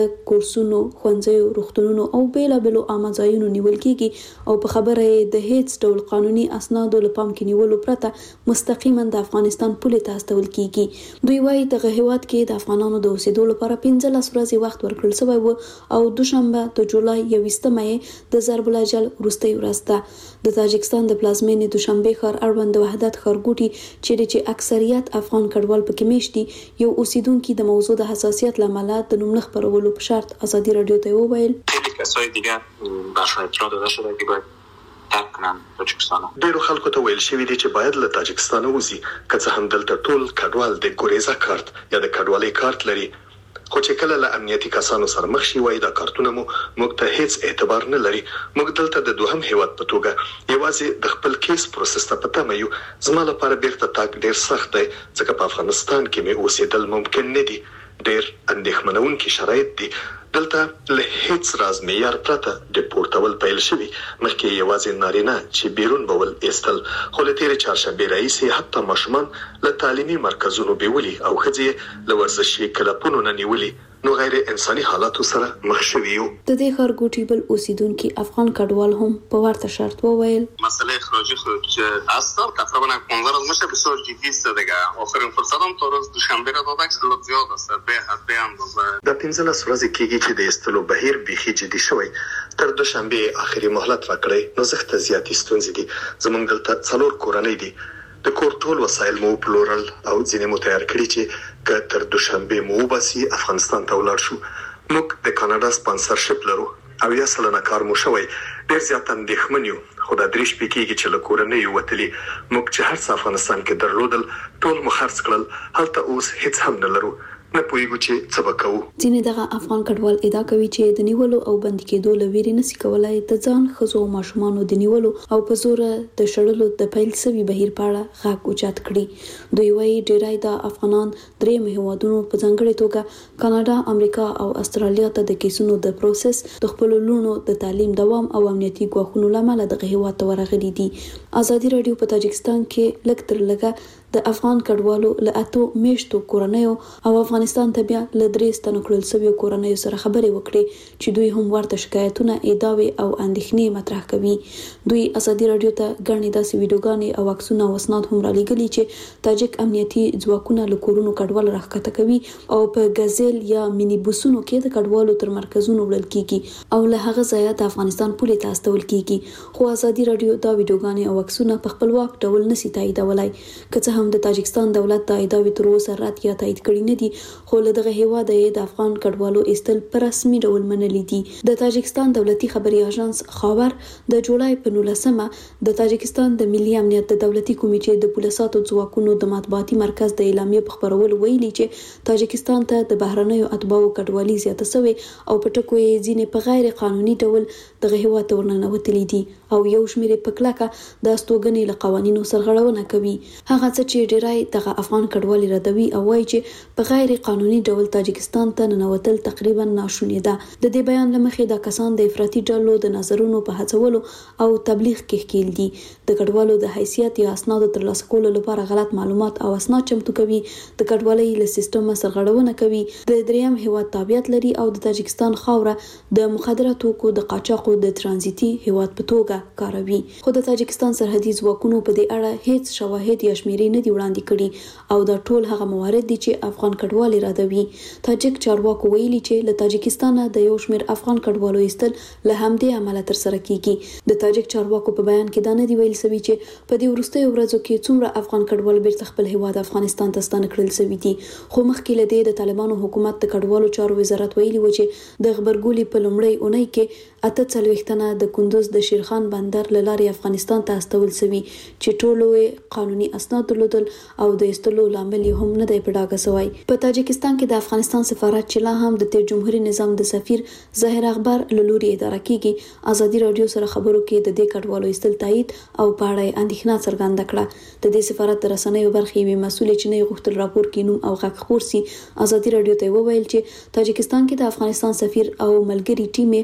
کورسونو، ښوونځیو، روغتونونو او بیلابلو عامه ځایونو نیول کیږي او په خبره د هیڅ ډول قانوني اسنادو له پام کې نیولو پرته مستقیما د افغانستان پولې ته استول کیږي. دوی وايي دغه هیواد کې د افغانانو د اوسېدو لپاره 15 ورځې وخت ورکړل شوی و او دوشنبه د جولای 21 د ضرب الاجل وروستۍ ورځ ده. د تاجکستان د پلازمینې دوشنبه ښار اړوند وحدت ښارګوټي چې اکثریت افغان کډوال پکې میشتي یو اوسیدونکو د موضوع د حساسیت لامل د نوم نه خبرولو په شرط ازادي رادیو ته وویل خیلی کسای دیگه بخش اطلاع داده شده که باید ترک کنن تاجکستان. ډیرو خلکو ته ویل شوی دی چې باید له تاجکستان وځي که څه هم دلته ټول کډوال د ګوریزا کارت یا د کډوالۍ کارت لري، خو چې کله له امنیتي کسانو سره مخ شي وای دا کارتونه موږ ته هیڅ اعتبار نه لري. موږ دلته د دوهم هیواد په توګه یوازې د خپل کیس پروسس ته پته مې یو. زما لپاره بیرته تاګ ډیر سخت دی ځکه په افغانستان کې مې اوسېدل ممکن نه دي. ډیر اندېښمنونکي شرایط دي. دلته له هیڅ راز معیار پرته ډیپورټول پیل شوی، مخکې یوازې نارینه چې بیرون بول ایستل، خو له تیرې چهارشنبې راهیسې حتی ماشومان له تعلیمي مرکزونو بیولي او ښځې له ورزشي کلبونو نه نیولي، نو غیر انساني حالاتو سره مخ شوي یو. د دې ښارګوټي بل اوسیدونکي افغان کډوال هم په ورته شرط وویل مسئله اخراجی خود اصلا تقریبا 15 روز میشه بسیار جدی است دیگه. آخرین فرصتم تا روز دوشنبه را دادن که خیلی زیاد است به حد اندازه. د 15 ورځې کېږي چې د استلو بهیر بيخي جدي شوی. تر دوشنبه اخري مهلت راکړی نو زخت زیاتې ستونزې دي. زمونږ دلته څلور کورنۍ دي. د کور ټول وسایل مو پلورل او ځینې مو تیار کړی چې که تر دوشنبه مو وباسي افغانستان ته ولاړ شو. موږ د کاناډا سپانسرشپ لرو او یا سلنه کار مو شوی. ډیر زیات اندېښمن یو خو د درې شپې کېږي چې له کورنۍ وتلي. موږ چې هر څه افغانستان کې درلودل ټول مو خرڅ کړل. هلته اوس هیڅ هم نه لرو. نه پوهیږو چې څه به کوو. ځینې دغه افغان کډوال ادعا کوي چې د نیولو او بندي کېدو له ویرې نشي کولای د ځان ښځو او ماشومانو د نیولو او په زور د شړلو د پیل سوي بهیر په اړه غږ اوچت کړي. دوی وايي ډیری د افغانان درې هیوادونو په ځانګړي توګه کاناډا، امریکا او استرالیا ته د کیسونو د پروسس د خپل لونو د تعلیم دوام او امنیتي ګواښونو لامل دغه هیواد ته ورغلي دي. ازادي رادیو په تاجکستان کې لږ تر لږه د افغان کډوالو له 8 میاشتو کورنیو او افغانستان ته بیا له 3 ستنو کړل شویو کورنیو سره خبرې وکړي چې دوی هم ورته شکایتونه، ادعاوې او اندېښنې مطرح کوي. دوی ازادي رادیو ته ګڼې داسې ویډیوګانې او عکسونه او اسناد هم رالیږلي چې تاجک امنیتي ځواکونه له کورونو کډوال راښکته کوي او په غزل یا مینی بوسونو کې د کډوالو تر مرکزونو وړل کیږي او له هغه ځایه د افغانستان پولې ته استول کیږي. خو ازادي رادیو دا ویډیوګانې او عکسونه په خپلواک ډول نشي تاییدولای. که هم د تاجکستان دولت د ادعاوې تر اوسه رد یا تایید کړي نه دي، خو له دغه هیواد د افغان کډوالو ایستل په رسمي ډول منلي دي. د تاجکستان دولتي خبري اژانس خاور د جولای په 19 د تاجکستان د ملي امنیت د دولتي کمیټې د پولیساتو ځواکونو د مطبوعاتي مرکز د اعلامیې په خبرولو ویلي چې تاجکستان ته د بهرنیو اتباعو کډوالي زیاته شوې او په ټکو یې ځینې په غیر قانوني ډول دغه هیواد ته ورننوتلي دي او یو شمېر په کلکه د استوګنې له قوانینو سرغړونه کوي. هغه څه چې ډیری دغه افغان کډوالي ردوي او وایي چې په غیر قانوني ډول تاجکستان ته ننوتل تقریبا ناشونی ده. د دې بیان لمخې د کسان د افراطي ډلو د نظرونو په هڅولو او تبلیغ کې ښکیل دي. د کډوالو د حیثیت یا اسنادو ترلاسه کولو لپاره غلط معلومات او اسناد چمتو کوي، د کډوالۍ له سیستم سرغړونه کوي، د دریم هیواد تابعیت لري او د تاجکستان خاوره د مخدره توکو د قاچاقو د ترانزیتي هیواد په توګه کاروي. خو د تاجکستان سرحدي ځواکونو په دې اړه هیڅ شواهد یا شمیرې نه دي وړاندې کړي او دا ټول هغه موارد دي چې افغان کډوالي رادوي. تاجک چارواکو ویلي چې له تاجکستان د یو شمېر افغان کډوالو ایستل له همدې عمله تر سره کیږي. د تاجک چارواکو په بیان کې دا نه دی ویل شوی چې په دې وروستیو ورځو کې څومره افغان کډوال بیرته خپل هیواد افغانستان ته ستانه کړل شوي دي. خو مخکې له دې د طالبانو حکومت د کډوالو چارو وزارت ویلي و چې د خبرګولي په لومړۍ اونۍ کې 48 تنه د کندوز د شیرخان بندر له لارې افغانستان ته استول شوي چې ټولو قانوني اسناد درلودل او د استلو لامل هم نه دی په ډاګه شوی. په تاجکستان کې د افغانستان سفارت چې لا هم د تیر جمهوریت نظام د سفیر ظاهر اخبار لوري اداره کیږي، ازادي رادیو سره خبرو کې د دې کډوالو ایستل تایید او په اړه اندېښنه څرګنده کړه. د دې سفارت د رسنیو برخې وی مسؤل چې نه غوښتل راپور کینوم او غږ خورسي ازادي رادیو ته وویل چې تاجکستان کې د افغانستان سفیر او ملګری ټیم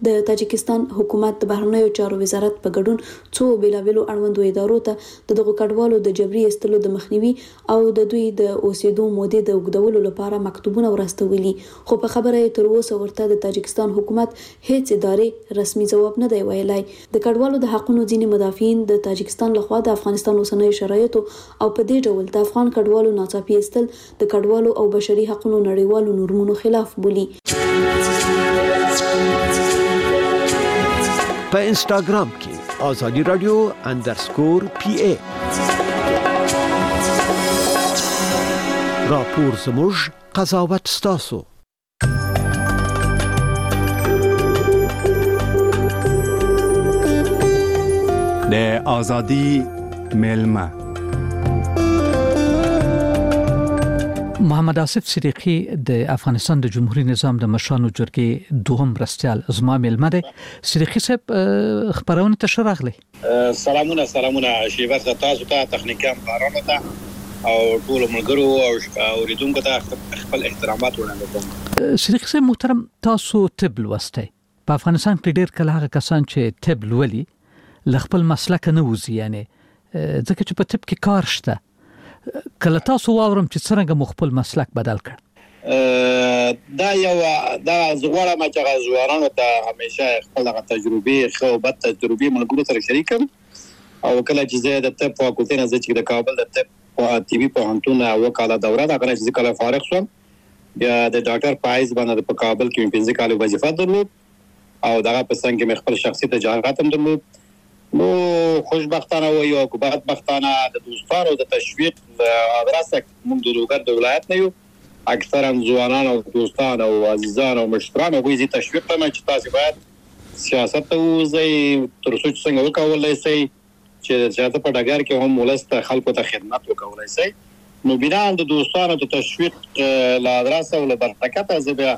د تاجکستان حکومت د بهرنیو چارو وزارت په ګډون څو بیلابېلو اړوندو ادارو ته دغه کډوالو د جبري ایستلو د مخنیوي او د دوی د اوسېدو مودې د اوږدولو لپاره مکتوبونه ورستولي، خو په خبره یې تر اوسه ورته د تاجکستان حکومت هیڅ ادارې رسمي ځواب نه دی ویلی. د کډوالو د حقونو ځینې مدافعین د تاجکستان لخوا د افغانستان اوسنیو شرایطو او په دې ډول د افغان کډوالو ناڅاپي ایستل د کډوالو او بشري حقونو نړیوالو نورمونو خلاف بولي. په انستاګرام کې آزادی رادیو _PA راپور زموږ قضاوت ستاسو. د آزادی ملما محمد آصف صدیقی د افغانستان د جمهوریت نظام د مشرانو جرګې دوهم مرستیال زما ملما دی. صدیقی صاحب خبرونه ته شراغلی. سلامونه شیبر تاسو ته تخنیکي همکارانو ته او ټول ملګرو او اوریدونکو ته خپل احترامات وړاندې کوم. صدیقی صاحب محترم، تاسو طب لوستی. په افغانستان کې ډیر کله هغه کسان چې طب لولي خپل مسلک نه وځي، یعنی ځکه چې په طب کې کار شته. کله تاسو واورم چې څنګه مخبل مسلک بدل کړ؟ دا زغوره ما چې زوارانو ته همیشه خپل تجربه خو بد تجربه ملګرو سره شریکم، او کله چې زه د طب فاکولټي نه چې د کابل د طب او ټي وي پوهنتون وکاله دوره دا کله چې کله فارغ شوم بیا د ډاکټر پایز باندې په کابل کې 15 کال وظیفه درلود او دغه په څنګه مې خپل شخصي تجارت هم درلود. نو خوشبختانه وي او بدبختانه د دوستانو د تشویق ادرسه موږ د لوګر د ولایت نه یو، اکثرا ځوانان او دوستان او عزیزان او مشتران او ویزي تشویق ته چې تاسو باید سیاست ته وځي تر څو څنګه وکولای شئ چې سیاست په ډګر کې هم ولست خلکو ته خدمت وکولای شئ. نو بنا د دوستانو د تشویق لا ادرسه او برکت زبیا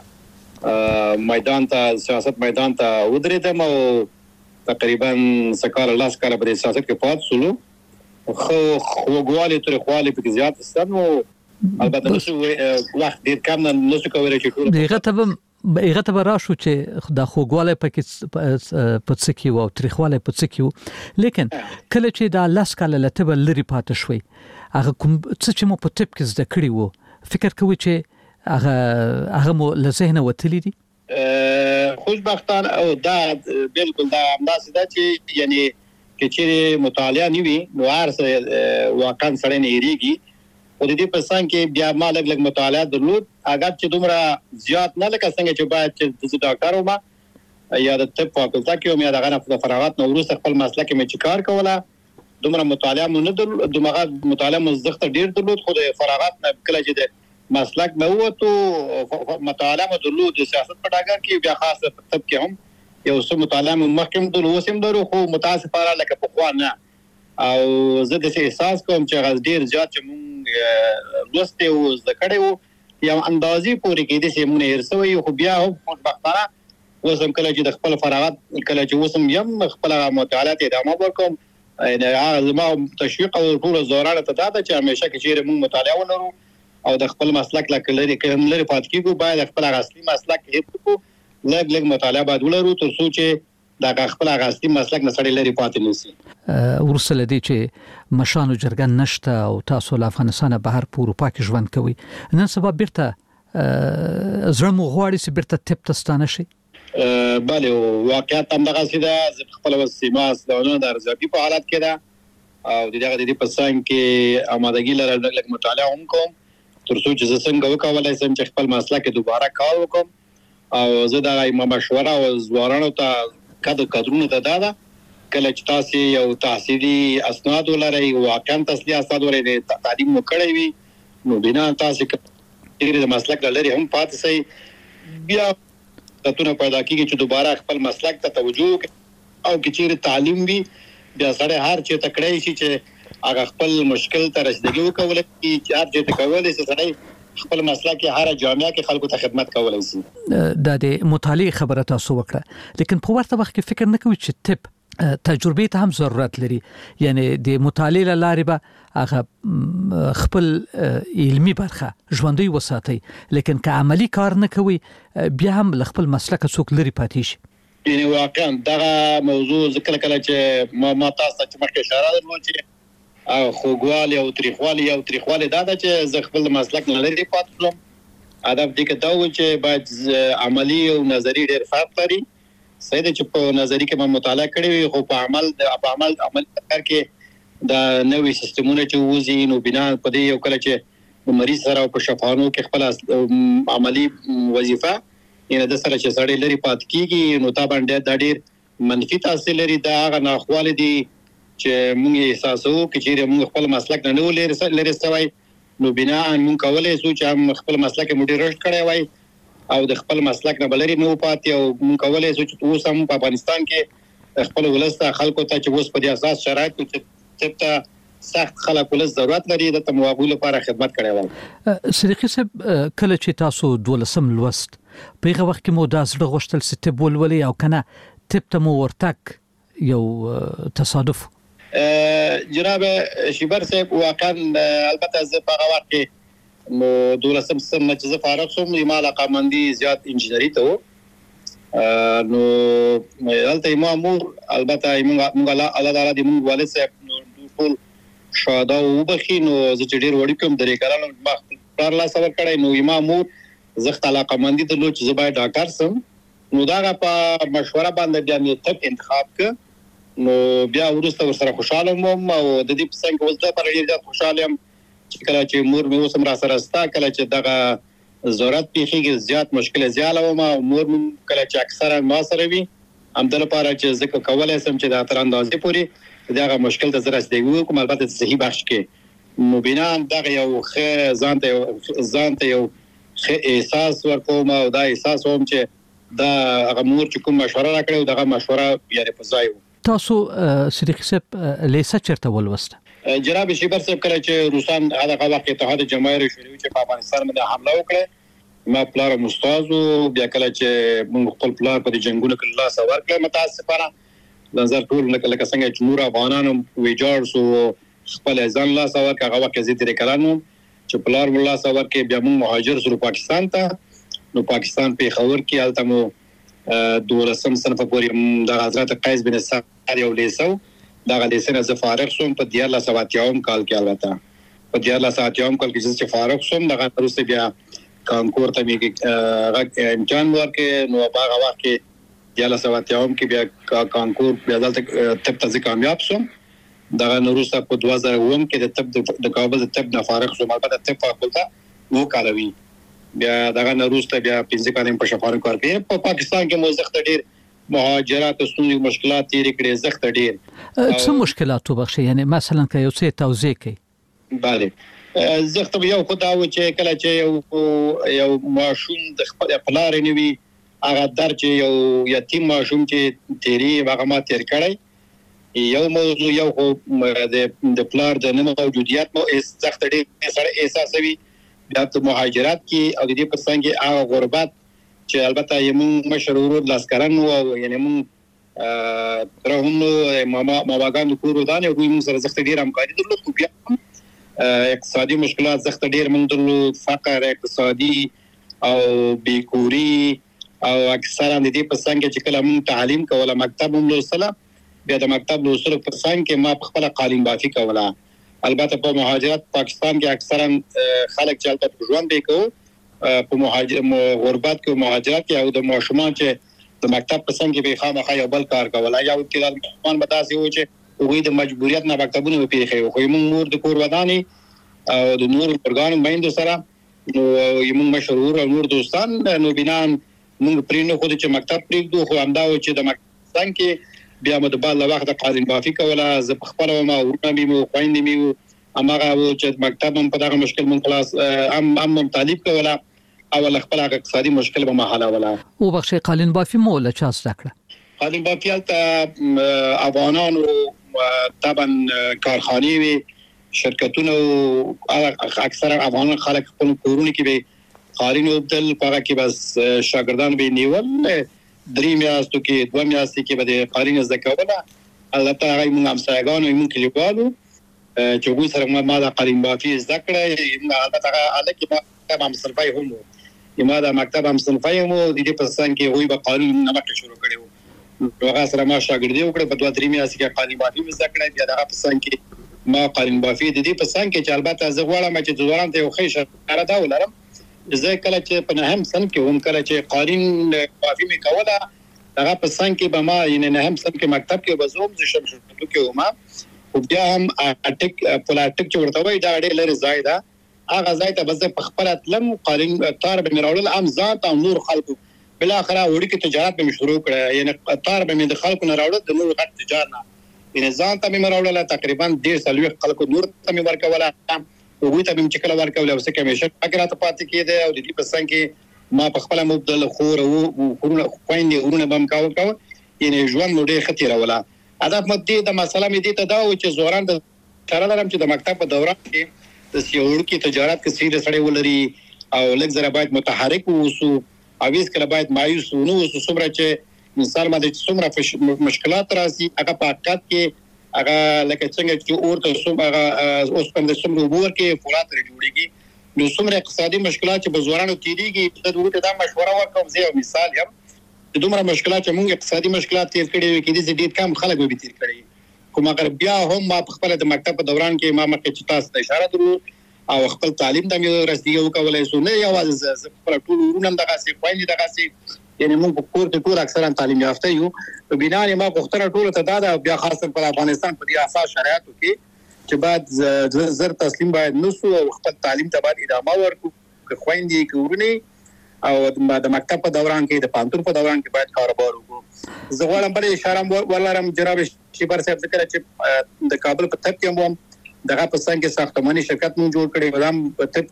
میدان ته سیاست میدان ته ودرېدم او تقریبا سکال لاس کال په سیاست کې پات سولو خو وګوالي تر خواله په زیات ستنو البته نو وخت ډیر کم نه څه کوي چې ټول هغه ته راشو چې د خوګواله په څکی او تاریخواله په څکی، لیکن کله چې د لاس کال لته لري پات شوي هغه کوم څه چې مو په طب کې زده کړی وو فکر کوي چې هغه مو له ذهنه وتلی دي؟ خوشبختانه او دا بالکل دا همداسې ده چې یعنی کې چې مطالعه نیوي نو ارسه واقعا سره نه یریږي او د دې په څنګه کې بیا ما لګ مطالعه درلود اگر چې دومره زیات نه لکه څنګه چې باید چې ډاکټر ومه یا د طب فاکولټه کې ومه دغه نه فراغت نو وروسته خپل مسلک کې مې کار کوله دومره مطالعه مونږ نه درلود، دومره مطالعه مزدخت ډیر درلود خو د فراغت نه کله چې د مسلک نه وته مطالعه درلود د سیاست په ډګر کې بیا خاصه طب کې هم یو څه مطالعه مخکې درلود وسم درو خو متاسفانه لکه په خوا نه او زه د احساس کوم چې غز ډیر زیات چې مونږ لوسته او ذکرې وو یو اندازې پورې کې د سیمونه هرڅوي خو بیا هم خوشبختانه وسم کله چې د خپل فراغت کله چې وسم یم خپل مطالعه ادامه ورکوم زما تشویق او ټول زورانه ته دا چې همیشه کې چې مونږ مطالعه ولرو او د خپل مسلک لکه کوم لري پات کیږي باید خپل اصلي مسلک هیڅ کو لګ مطالعه باید ولرو تر څو چې دا خپل اصلي مسلک نه سړی لري پاتې نشي. ورسله دي چې مشانو جرګن نشته او تاسو له افغانستان بهر په اروپا کې ژوند کوي، نن سبا بیرته زړه مو غواړي چې بیرته طب ته ستانه شي؟ بله واقعیت هم دغه سیده خپل وسیمه سلامونه د ارزیابي په حالت کې ده او دغه د دې په څنګه کې آمادګي لرل لګ مطالعه هم کوم تر څو چې څنګه وکولای شم چې خپل مسلک دوباره کار وکم او زه دا مشوره او ځوانانو ته کډرونو ته دا کله چې تاسو یو تحصیلي اسناد ولرئ واقعا تحصیلي اسناد ولرئ تعلیم وکړئ وي نو بنا تاسو کې د مسلک لري هم پاتې سي بیا تاسو پیدا کیږي چې دوباره خپل مسلک ته توجه او کې چې تعلیم وي بیا سره هر چې تکړه شي چې هغه خپل مشکل ته رسیدګي وکولای شي چې هر چې کولای شي سره خپل مسلک هر جامعه کې خلکو ته خدمت کولای شي. د مطالعه خبره تاسو وکړه، لیکن په ورته وخت کې فکر نه کوي چې طب تجربه ته هم ضرورت لري، یعنی د مطالعه لارې به هغه خپل علمي برخه ژوندۍ وساتي، لیکن که عملی کار نه کوي بیا هم خپل مسلک څوک لري پاتې شي. یعنی واقعا دغه موضوع ذکر کله چې ما تاسو ته مخکې اشاره درلود چې خوګوالي او تریخوالي دا چې زه خپل مسلک نه لري پاتې شوم. هدف دې کې دا و چې باید عملی او نظری ډېر فرق لري. صحیح ده چې په نظری کې ما مطالعه کړې وي، خو په عمل کار کې دا نوې سیستمونه چې وځي نو بنا په دې یو کله چې مریض سره په شفاهانو کې خپل عملی وظیفه یعنی د سره چې سړی لري پات کیږي نو تا باندې دا ډېر منفي تاثیر لري. دا هغه ناخواله دي چې موږ احساسو چې موږ خپل مسلک نه لري سوی نو بنا موږ کولای شو چې خپل مسلک مو ډېر رشد کړی وای او د خپل مسلک نه بلري نو پاتې او موږ کولای شو چې اوس هم په افغانستان کې خپل ولسته خلکو ته چې اوس په دې اساس شرایط چې ته سخت خلک ولس ضرورت لري د تموابو لپاره خدمت کړی وای. صدیقي صاحب کله چې تاسو 12 لوست په هغه وخت کې مو دا زړه غوښتل چې تب ولولي او کنه تب ته مو ورتک یو تصادف؟ جناب شیبر صاحب واقعا البته زه په هغه وخت کې نو 12 سم نه چې زه فارغ شوم ما علاقه‌مندي زیات انجینری ته نو هلته مامور البته موږ الله تعالی دې موږ والد صاحب ټول شاده وبخي نو زه چې ډېر وړي کوم درې کارانو ما کار لا سور کړی نو مامور زه علاقه‌مندي ته چې زه باید ډاکټر سم نو دا په مشوره باندې بیا مې تک انتخاب ک نو بیا ورسته سره خوشاله وم او د دې په څنګه وځه پر ډېر زیات خوشاله یم چې کله چې مور مې اوسم را سره ستا کله چې دغه ضرورت پیښیږي زیات مشکل زیاله وم مور مې کله چې اکثره ما سره وي همدغه لپاره چې زه کولای سم چې د تر اندازې پورې دغه مشکل ته زره استګو کوم البته صحیح بخش کې نو بنا دغه یو ځان ته یو احساس ورکوم او دا احساس هم چې دا هغه مور چې کوم مشوره راکړو دغه مشوره یې په ځای تاسو صدیقي صاحب لیسه چرته ولوسته؟ جناب شیبر صاحب کله چې روسان هغه وخت اتحاد جماهیر شوروي چې په افغانستان باندې حمله وکړه ما پلار مستاز بیا کله چې موږ خپل پلار په جنگونو کې الله سوار کړ متاسفانه نظر ټول لکه څنګه چې نور افغانانو ویجاړ سو خپل ځان الله سوار کړ هغه وخت زه تیر کړانو چې پلار الله سوار کې بیا موږ مهاجر سره پاکستان ته نو پاکستان په خبر کې الته مو 12 صنف پورې د حضرت قیس بن سعد یو لیسو دا لیسنه زه فارغ شوم په 1470 کال کې البته په 1470 کال کې چې فارغ شوم دغه وروسته بیا کانکور ته میږي امتحان ورکې نو هغه وخت کې 1470 کې بیا کانکور بیا دلته تب ته کامیاب شوم دغه وروسته په 2009 کې د تب د کابل تب نه فارغ شوم البته تب په خپل وو کالوي بیا دغه وروسته بیا 15 کال په شفاهانو کار کوي په پاکستان کې موزخت ډیر مهاجرات او ستونزې مشکلات تیر کړي زخت ډیر څه مشکلات وبخښي یعنی مثلا که یو څه توضیح کړي؟ بله زخت یو خدای و چې کله چې یو ماشوم د خپل پلار نیوي هغه در چې یو یتیم ماشوم چې تیری هغه ما تیر کړی یو موضوع یو د پلار د نه موجودیت مو زخت ډیر سره احساسوي بیا د مهاجرت کې او د دې په څنګه هغه غربت چې البته یمون مشرور لاسکرن او یعنی مون ترهم ماګان کورو دانه دوی مون سره زخت ډیر همکاري درلود بیا اقتصادي مشکلات زخت ډیر مون درلود فقر اقتصادي او بیکوري او اکثرا د دې په څنګه چې کله مون تعلیم کوله مکتب مون لوسله بیا د مکتب لوسلو په څنګه ما خپل قالین بافي کوله البته په مهاجرت پاکستان کې اکثرا خلک چې البته ژوند وکړو په غربت کې مهاجرت کې او د ماشومان چې د مکتب په څنګه به خامخا یو بل کار کوله یا د ماشومان به تاسو و چې وګړي د مجبوریت نه مکتبونه په پیښه خو موږ نور د کور وداني او د نور پرګانو باندې سره نو موږ مشرور او نور دوستان نو بنان موږ پرینو خو چې مکتب پریږدو خو همدا و چې د مکتب کې بیا مو د بل وخت قالین بافي کوله ز په خپل ما ورنه مو خويندې مو امغه و چې مکتب هم په دغه مشکل من خلاص هم طالب کوله او خپل اقتصادي مشکل به محاله ولا او بخش قالین بافي مو له چا ذکر قالین بافي ته افغانانو طبعا کارخانه وي شرکتونه اکثر افغان خلک خپل کورونه کې به قالین وبدل هغه کې بس شاګردان به نیول درې میاشتو کې 2 میاشتې کې به د قالین زکوله البته هغه موږ هم سایګانو موږ کلیوالو چې وګورئ سره ما د قالین بافي ذکر البته هغه الکه ما هم صرفای هم ما د مکتب هم صنفای هم د دې په څنګه کې وي به قانون نه مکه شروع کړو هغه سره ما شاګردي وکړه په 2-3 میاشتې کې قالین بافي مې زده کړه. بیا دغه په څنګ کې ما قالین بافي د دې په څنګ کې چې البته زه غواړم چې ځوانان ته یو ښه اشاره دا ولرم. زه کله چې په نهم سن کې هم کله چې قالین بافي مې کوله هغه په څنګ کې به ما یعنې نهم سن کې مکتب کې به زه هم زه شمشتو کې وم. او بیا هم اټک پلاټک چې ورته وایي دا ډېر لرې ځای ده. هغه ځای ته به زه په خپله تلم قالین تار به مې راوړل عام ذات او نور خلکو. بالاخره وړوکی تجارت به مې شروع کړه. یعنې تار به مې د خلکو نه راوړل د نور غټ تجار نه. یعنې ځان ته مې راوړله تقریبا 140 خلکو نور ته مې ورکوله. هغوی ته به مې چې کله ورکول او څه کمیشن پکې راته پاتې کېده. او د دې په څنګ کې ما په خپله مبدل خور او خویندې ورونه به مې کوه. یعنې ژوند مو ډېر ښه تېروله. هدف مې دې د مسله مې دې ته دا و چې ځوانان د اشاره لرم چې د مکتب په دوران کې د یو وړوکي تجارت کې سیده سړی ولري او لږ زره باید متحرک واوسو او هېڅکله باید مایوس ونه اوسو. څومره چې انسان باندې څومره مشکلات راځي هغه په حقیقت کې هغه لکه څنګه چې اور ته هغه اوس په څومره اوبه ورکړي فولاد ترې جوړېږي. نو څومره اقتصادي مشکلات چې په ځوانانو تېرېږي زه د ته دا مشوره ورکوم. زه یو مثال یم چې دومره مشکلات چې موږ اقتصادي مشکلات تېر کړي وي کېدای شي ډېر کم خلک به تېر کړي. خو مګر بیا هم ما په خپله د مکتب په دوران کې ما مخکې چې تاسو ته اشاره درلود او خپل تعلیم ته مې رسیدګي وکولی سو. نه یوازې زه خپله ټول ورونه هم دغسې خویندې دغسې یعنې موږ په کور کې ټول اکثرا تعلیم یافته یو. په بنا یې ما غوښتنه ټولو ته دا ده بیا خاصه په افغانستان په دې اساس شرایطو کې چې باید زر تسلیم باید نه سو او خپل تعلیم ته باید ادامه ورکړو. که خویندې که ورونې او د مکتب په دوران کې د پانتون په دوران کې باید کاروبار وکړو. زه غواړم بلې اشاره ولرم جناب شیبر صاحب ذکر چې د کابل په طب کې هم دغه په څنګ کې ساختماني شرکت مونږ جوړ کړی. هم په طب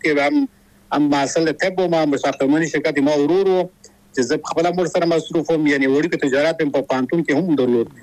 کې هم محصل د طب وم هم ساختماني شرکت ما ورور و چې زه خپله مور سره مصروف وم. یعنې وړوکی تجارت هم په پانتون کې هم درلود.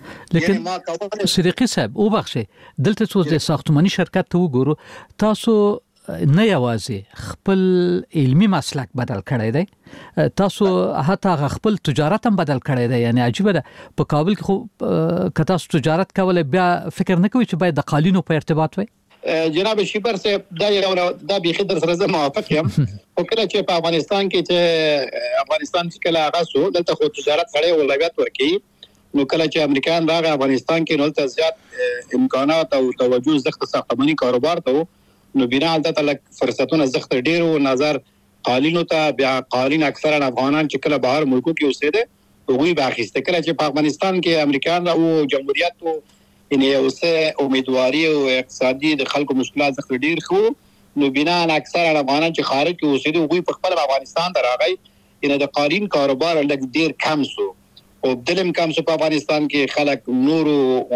لیکن صدیقي صاحب وبخښئ دلته څو د ساختماني شرکت ته وګورو تاسو نه یوازې خپل علمی مسلک بدل کړی دی تاسو حتی خپل تجارت هم بدل کړی دی. یعنی عجیبه ده په کابل کې خو که تاسو تجارت کولای بیا فکر نه کوئ چې باید د قالینو په ارتباط وي. جناب شیبر صاحب دا بیخي در سره زه موافق یم. خو کله چې په افغانستان کې چې افغانستان چې کله هغه سو دلته خو تجارت سړی اولویت ورکوي. نو کله چې امریکایان راغی افغانستان کې نو هلته زیات امکانات او توجه زښت ساختماني کاروبار ته و. نو بنا هلته لږ فرصتونه زښت ډېر و نظر قالینو ته. بیا قالین اکثرا افغانان چې کله بهر ملکو کې اوسېده هغوی به اخیسته. کله چې په افغانستان کې امریکایان او جمهوریت و یعنې یو څه امیدواري او اقتصادي د خلکو مشکلات زښت ډېر ښه. نو بنا اکثرا افغانان چې خارج کې اوسېده هغوی په خپله افغانستان ته راغی. یعنې د قالین کاروبار لږ ډېر کم سو او بدل هم کم سو. په افغانستان کې خلک نورو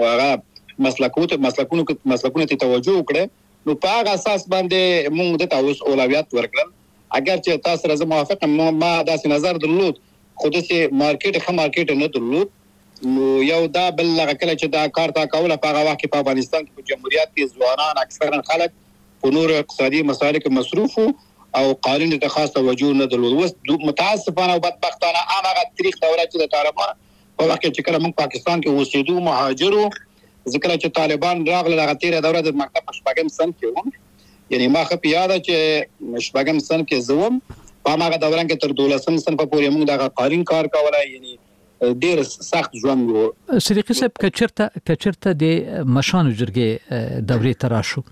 هغه مسلکونو ته توجه وکړه. نو په هغه اساس باندې موږ دته اوس اولویت ورکړل. اگر چې تاسو سره زه موافق یم ما داسې نظر درلود خو داسې مارکیټ ښه مارکیټ نه درلود. نو یو دا بل هغه کله چې دا کار تا کوله په هغه وخت کې په افغانستان کې په جمهوریت کې ځوانان اکثرا خلک په نورو اقتصادي مسایلو کې مصروف او قالینو ته خاص توجه نه درلود. اوس متاسفانه او بدبختانه هماغه تاریخ دوره چې د طالبانو په وخت کې چې کله موږ پاکستان کې اوسېدو مهاجرو ځکه چې طالبان راغله هغه تېره دوره د مکتب په شپږم سن کې وم. یعنې ما ښه په یاده چې شپږم سن کې زه وم په هماغه دوران کې تر 12م صنفه پورې موږ دغه قالین کار کولی. یعنې ډېر سخت ژوند و. صدیقي صاحب که چېرته د مشانو جرګې دورې ته راشو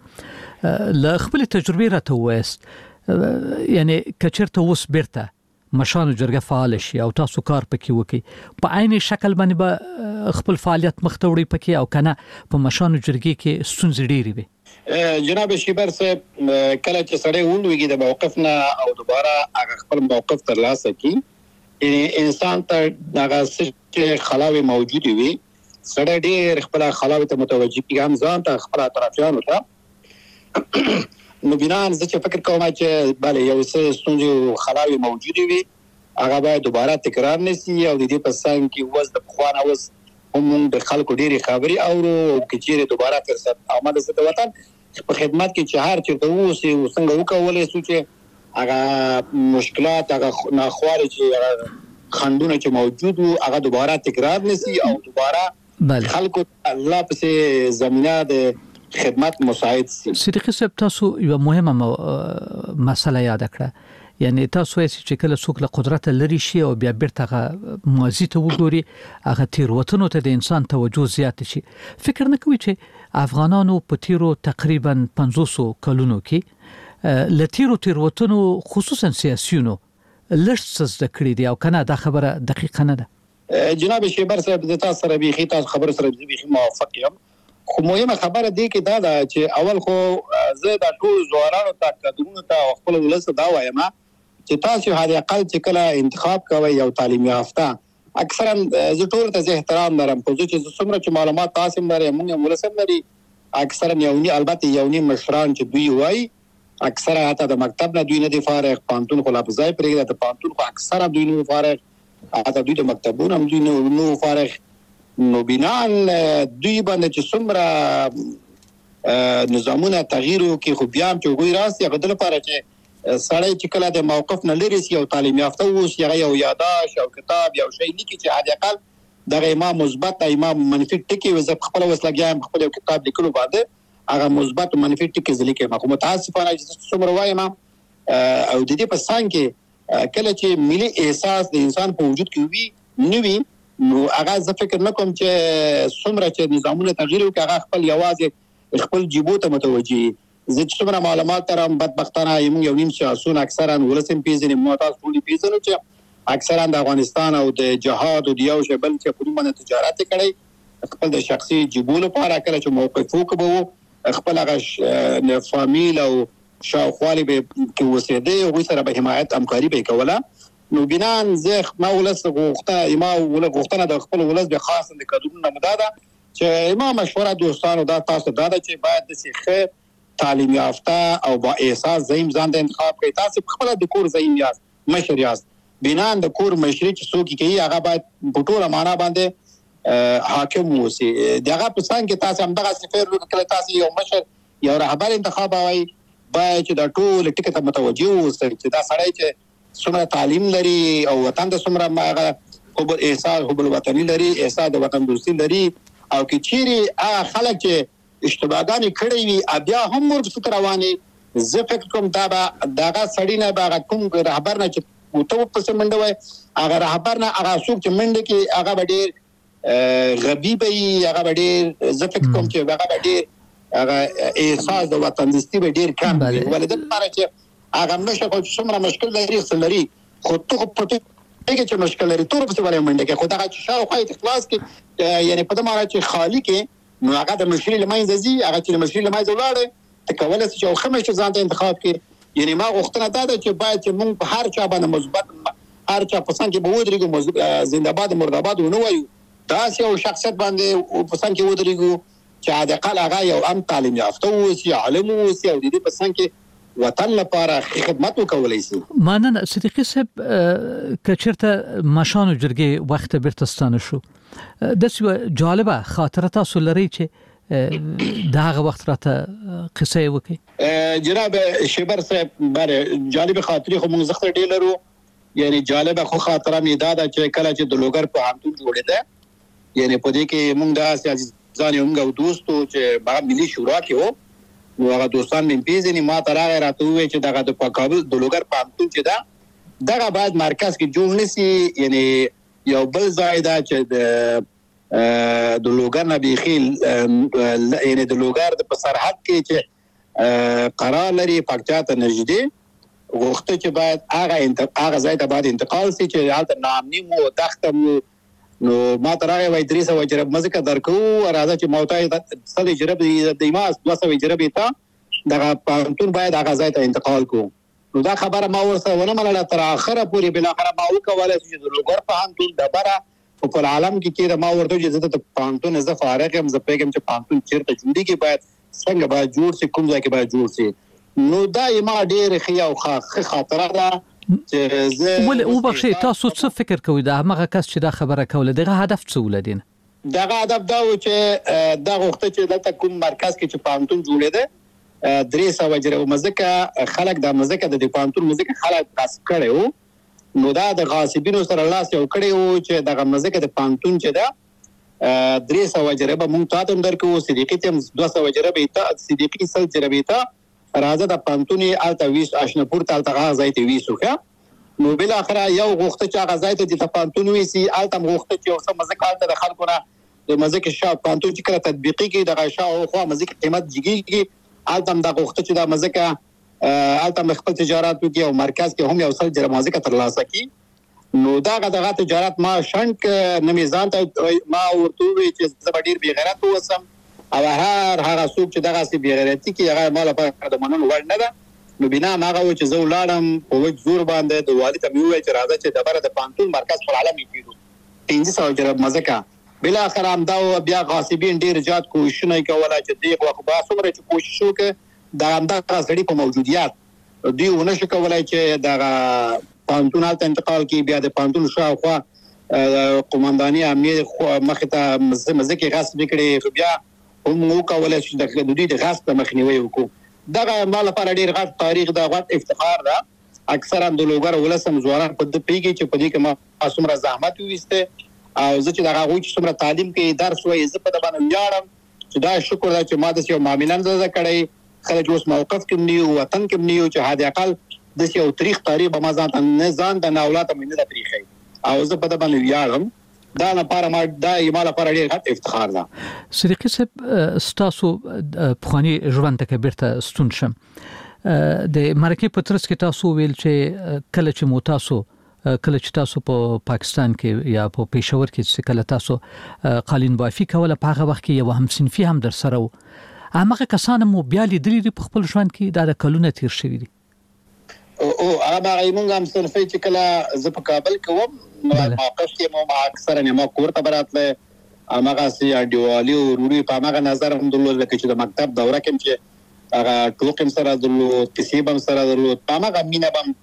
له خپلې تجربې راته ووایاست. یعنې که چېرته اوس بیرته مشانو جرګه فعال شي او تاسو کار پکې وکړي په عین شکل باندې به خپل فعالیت مخته وړي پکې او کنه په مشانو جرګې کې ستونزې ډېرې وي. جناب شیبر صاحب کله چې سړی ولویږي د موقف نه او دوباره هغه خپل موقف ترلاسه کړي انسان ته هغه څه چې خلاوې موجودې وي سړی ډېر خپله خلاوې ته متوجه کېږي هم ځان ته خپل اطرافیانو ته. نو بنا زه چې فکر کوم چې بله یو څه ستونزې خلاوې موجودې وي هغه باید دوباره تکرار نه سي. او د دې په څنګ کې اوس د پخوا نه اوس هم موږ د خلکو ډېرې خبرې اورو او که چېرې دوباره فرصت او ما د وطن په خدمت کې چې هر چېرته واوسې او څنګه وکولی سو چې هغه مشکلات هغه ناخوالې چې خنډونه چې موجود وو هغه دوباره تکرار نه سي او دوباره خلکو الله پسې زمینه د خدمت مساعد سي. صدیقي صاحب تاسو یو مهمه مسله یاد کړه. یعنی تاسو یې چې کله څوک له قدرت لري شي او بیا بیرته ماضي ته وګوري هغه تیروتنو ته د انسان توجه زیات شي فکر نه کوي چې افغانانو په تیرو تقریبا 500 کلونو کې تیروتنو خصوصا سیاسيونو لږ څه کړی دی او کنه دا خبره دقیقه نه ده جناب شیبر صاحب د تاسو سره به خیتاس خبر سره به موافق یم خو مهمه خبره دی کې دا ده چې اول خو زه د ټول زوارانو ته قدرونو ته خپل ولس دا وایم چې تاسو هغه اقل چې کله انتخاب کوي یو تعلیم یافته اکثرا زه ټول ته احترام لرم خو چې څومره چې معلومات تاسو لري موږ ولسم لري اکثرا یونی البته یونی مشران چې دوی وای اکثرا حتی د مکتب نه دوی نه دی فارغ پانتون خو لا بځای پرېږده د پانتون خو اکثرا دوی نه فارغ حتی دوی د مکتبونو هم دوی نه فارغ نو بنان دوی باندې چې څومره نظامونه تغییر وکړي خو بیا هم چې وګورئ راسي هغه د لپاره چې سړی چې کله د موقف نه لري سي او تعلیم یافته اوس یو یاداش او کتاب یو شی لیکي چې حد اقل دغه امام مثبت امام منفي ټکی وزه خپل وسلګیان خپل کتاب لیکلو باندې هغه مثبت منفي ټکی ځلیکي ما کوم متاسفانه چې څومره وایم او د دې په څنګ کې کله چې ملي احساس د انسان په وجود کې وي نو هغه زه فکر نکوم چې څومره چې نظامونه تغییر وکړي هغه خپل یوازې خپل جیبو ته متوجي زه څومره معلومات ترم بدبختانه یو نیم سیاسون اکثرا ولسم پیژنې موتاس ټول پیژنو چې اکثرا د افغانستان او د جهاد او د یو شی بل چې په باندې تجارت کړي خپل د شخصي جیبو لپاره کله چې موقف وکړو خپل هغه فامیل او شاوخوالي به کې وسیده او سره به حمایت همکاري به کوله نو بنان زه ما ولس غوښتنه د خپل ولس به خاصه د قانون مداده چې ما مشوره دوستانو دا تاسو دا چې باید د سیخه تعلیم یافته او با احساس زعیم ځان د انتخاب کوي تاسو خپل د کور زعیم یاست مشر یاست بنان د کور مشري چې څوک کوي هغه باید په ټول معنا باندې حاکم وسی دغه په څنګه کې تاسو هم دغه سفر وکړئ تاسو یو مشر یو رهبر انتخاب وای باید چې د ټول ټکی ته متوجه اوسئ چې دا سړی چې څومره تعلیم لري او وطن د څومره هغه حب احساس حب الوطني لري احساس د وطن دوستي لري او کې چیرې خلک چې اشتباهګانې کړې وي بیا هم ورته رواني زه فکر کوم دا دغه سړی نه باغ کوم رهبر نه چې تو په سمنده وای هغه رهبر نه هغه څوک چې منډه کې هغه ډېر غبي به هغه ډېر زه فکر کوم چې هغه ډېر هغه احساس د وطن دوستي به ډېر کم وي ولې د لپاره چې هغه نشه خو څومره مشکل لري خو ته په دغه چې مشکل لري تور په څه باندې منډه کې خو دا چې شاوخوا اخلاص کې یعنی په دماره چې خالی کې نو هغه د مشري لمایز زی هغه چې مشري لمایز ولاړ ته کولای شي او خمه چې ځان ته انتخاب کې یعنی ما غوښتنه دا ده چې باید چې موږ په هر چا باندې مثبت هر چا په څنګه به ودرېږو زنده‌باد مرده‌باد ونه وایو دا یو شخصیت باندې په څنګه ودرېږو چې د قال هغه یو تعلیم یافته اوسي عالم اوسي او د دې په څنګه وطن لپاره خدمت وکولای شي مانن صدیقی صاحب کچرته مشانو جرګي وخت برتستانه شو د څه جالبه خاطره تاسو لري چې دغه وخت راته قصه وکي جناب شیبر صاحب بره جالب خاطري خو موږ زخت ډیلرو یعنی جالبه خو خاطره می دادا چې کله چې د لوګر په همتون جوړه ده یعنی په دې کې موږ د ځان یو موږ دوستو چې با ملي شورا کې وو نو هغه دوستان مې پیژنې ما تر هغه راته وې چې دغه د کابل د لوګر په همتون چې ده دغه باید مرکز کې جوړ نشي یعنی یو بل ځای دا چې د لوګر نه بيخیل یعنی د لوګر په سرحد کې چې قرار لري پکچا ته نږدې وخت چې باید هغه ځای ته باید انتقال شي چې حالت نامني مو تختم نو ما تر هغه وای 300 جرب مزه درکو راځه چې موتای صلی جرب د ایماس 200 جرب ته دغه پانتون باید هغه ځای ته انتقال کو نو دا خبره ما ورسره ونه منله تر اخره پورې بل اخره ما وکوله چې د لوګر پانتون دبره په عالم کې ما ورته چې د پانتون زه فارغ هم زه پیغام چې پانتون چیرته جوړي کې باید څنګه باید جوړ شي کوم ځای کې باید جوړ شي نو دا ما ډېر خیا او خاطره ده ول او بخښه تاسو څه فکر کوئ دا هغه کس چې دا خبره کوله دغه هدف څه ولدین دغه هدف دا و چې دا وخت چې دلته کوم مرکز کې چې پانتون جوړې ده 300 جره مزکه خلک د مزکه د پانتون مزکه خلک قص کړو نو دا د غاصبینو سره لاس یو کړي وو چې دغه مزکه د پانتون چې دا 300 جره به مونږ تاسو درکو صدیقی تم 200 جره به تا صدیقی سل جره به تا راځه د پانتونی الته ویس آشنپور ته ځای ته ویسو ښه نو بل اخره یو غوښته چې هغه ځای ته د پانتون ویسي الته غوښته چې اوسه مزه کالته د خلکو نه د مزه کې شاو پانتون چې کله تطبیقي کې د شاو خو مزه کې قیمت جګیږي الته د غوښته چې د مزه کې الته خپل تجارت وکي او مرکز کې هم یو څل جره مزه کې ترلاسه کی نو دغه تجارت ما شنک نمیزان ته ما ورته وی چې زه ډیر بی غیرت وسم او هغه څوک چې دغه سي بی غیرتی کې هغه مال په د منون وړ نه ده نو بنا هغه چې زه ولاړم په وځ زور باندې د والي ته وی چې راځه چې دبره د پانتون مرکز پر عالمي پیرو 300 جرب مزکا بل اخر هم دا بیا غاصبین ډیر زیات کوشش نه کوله چې دغه وخت با څومره چې کوشش وکړي دا هم د سړي په موجودیت دی ونه شو کولای چې دا پانتون ته انتقال کی بیا د پانتون شاوخوا قومنداني امنیت مخ ته مزه کې غصب کړي بیا هم وکولای چې د دوی د غصب مخنیوي وکړو دغه مال لپاره ډیر غټ تاریخ دا غټ افتخار ده اکثرا د لوګر ولسم زواران په د پیږي چې په دې کې ما څومره زحمت وېسته او زه چې دا غوښ څومره تعلیم کې درس وې زه په د باندې ویاړم چې دا شکر ده چې ما د یو معاملان زده کړی خلک اوس موقف کې نیو وطن کې نیو چې هدا اقل د یو تاریخ به ما ځان د اولاد مینه د تاریخي او زه په د باندې ویاړم دا لپاره ما دا ایمال لپاره ډیر غټ افتخار ده صدیقي صاحب ستاسو پخوانی ژوند ته بیرته ستون شم د مرکه په ترڅ کې تاسو ویل چې کله چې تاسو په پاکستان کې یا په پېښور کې چې کله تاسو قالین بافي کوله په هغه وخت کې یو هم صنفي هم در سره و هغه کسان مو بیا لیدلې په خپل ژوند کې د کلونه تیر شوی دي او هغه موږ هم صنفي چې کله زه په کابل کې وم موقف کې مو اکثر نه ما کور ته براتله هغه سي اډیوالي او روري په هغه نظر هم درلود لکه چې د مکتب دوره کې چې هغه ټوکم سره درلود کسيبم سره درلود په هغه مینه بم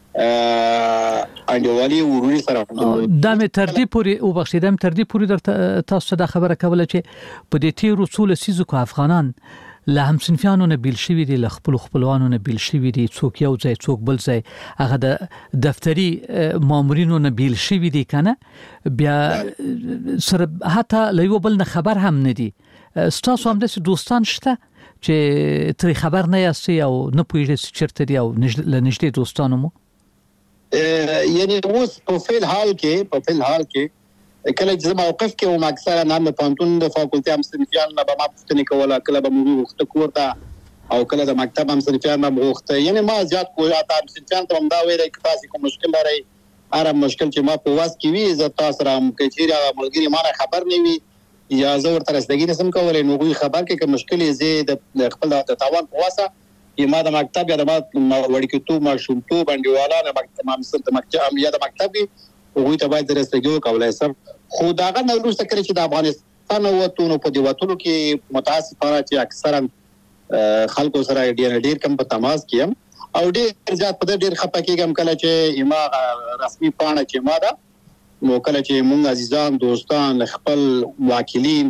اډیوالي او روري سره د مې تر دې پوري او بخښیدم تر دې پوري در تاسو د خبره کوله چې په دې تیر رسول سيزو کو افغانان له هم صنفیانو نه بیل شوی دي له خپلوانو نه بیل شوی دي څوک یو ځای څوک بل ځای هغه د دفتری مامورینو نه بیل شوی دي کنه بیا سره حتی له یو بل نه خبر هم نه دي ستاسو هم د دوستان شته چې تر خبر نه یاستي او نه پوهیږئ چیرته دي او لنږدې دوستانو مو یعنی اوس په فعل حال کې کله چې موقف کې او اکثره نام پانتون د فاکولټي هم صنفیان نه به ما پوښتنه کوله کله به موږ وخت کوړه او کله د مکتب هم صنفیان نه وخت یعنی ما زیات کوه تاسو صنفیان ته هم دا ویل چې تاسو کوم مشکل لرئ هر مشکل چې ما په واس کې وي زه تاسو را مکچیر هغه ملګری ما خبر نه وي یا زه ورته رسیدګی نسم کولای نو غوي خبر کې کوم مشکل یې د خپل د تاوان په واسه یما د مکتب یا د وړکیتو ماشومتو باندې والا مکتب یا د مکتب وګوي ته باید رسیدګي وکولای سم خو داغه نو ورسته کړی چې د افغانستان وطنو په دی وطنو کې متاسفانه چې اکثرا خلکو سره ډیر کم په تماس کیم او ډیر زیات په ډیر خپه کېږم کله چې یما رسمي پاڼه چې ما ده نو کله چې مونږ عزیزان دوستان خپل واکیلین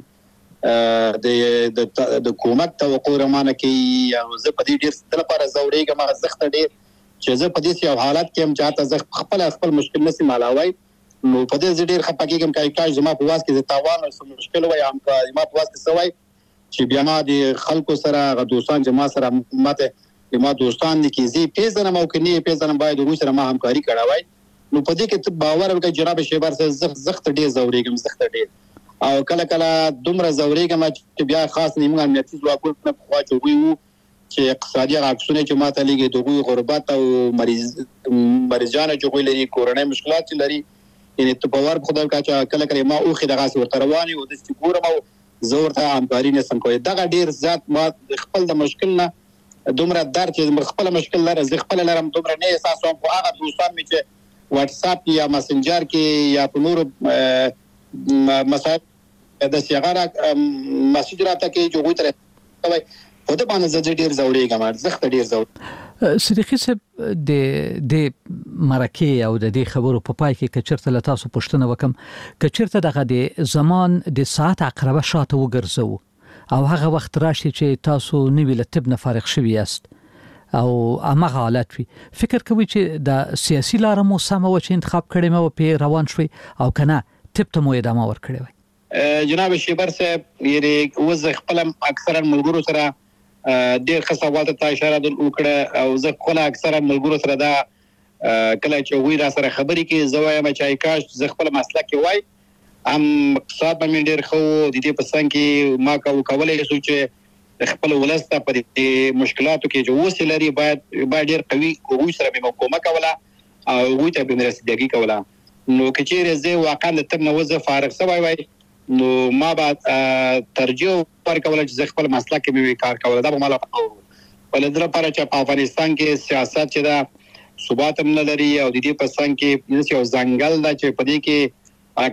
د حکومت توقع رمانه کې او زه په دې ډیر ستل لپاره زوړېږم زخت ډیر چې زه په دې حالت کې هم چاته زه خپل مشکل نسی مالاوي نو په دې ډیر خپه کېږم چې زما په واس کې د تاوان او سم مشکل وای هم ما په واس کې سوای چې بیا ما د خلکو سره غ دوستان جما سره ماته ما دوستان دي کې زی پیژنم او کني پیژنم باید روي سره ما همکاري کړاوای نو په دې کې باور وکړه جناب شیبر سره زخت ډیر زورېږم زخت ډیر او کله دومره زورېږم چې بیا خاص نیمه امنیتي ځواکونه په خوا چوي چې اقتصادي عکسونه چې ماته لګي دغه غربت او مریضانو چې کوئی لري کورونی مشکلات لري یعنی ته باور خدای کا چې کله ما اوخه دغه څه ورته رواني او د ستګورم او زورته همکاري نه سم کوي دغه ډیر ذات ما خپل د مشکل نه دومره در چې خپل مشکل لري زه خپل لرم دومره نه احساسوم خو هغه دوستان می چې واتس اپ یا مسنجر کې یا په نور مسایل د سیغاره مسیج راته کې چې وي تر په دې باندې زه ډیر زوړېږم زخت ډیر زوړ صدیقي صاحب د مرکه او د دې خبرو په پای کې کچرته له تاسو پوښتنه وکم کچرته دغه د زمان د ساعت عقربه شاته وګرځو او هغه وخت راشي چې تاسو نوی لطب نه فارغ شوي یاست او هغه حالت وي فکر کوي چې د سیاسي لار مو سم او چې انتخاب کړی مو په روان شوي او کنه طب ته مو ادامه ورکړی وي جناب شیبر صاحب یې وز خپل اکثرا ملګرو سره ډېر ښه سوال ته اشاره وکړه او زه خپل اکثره ملګرو سره دا کله چې وی را سره خبرې کې زه وایم چې کاش زه خپل مسلک کې وای اقتصاد باندې ډېر خو د دې په څنګ کې ما کولای شو چې خپل ولسته په دې مشکلاتو کې چې وسه لري باید ډېر قوي او سره به کومه کوله او وی ته به رسیدګي کوله نو کچېره زه واقعا د تر نو زه فارغ سوی وای نو ما بعد ترجیح ورکول چې زه خپل مسلک کې به کار کول دا به مال ولې در لپاره چې په افغانستان کې سیاست چې دا ثبات هم نه لري او د دې په څنګ کې یو ځنګل دا چې په دې کې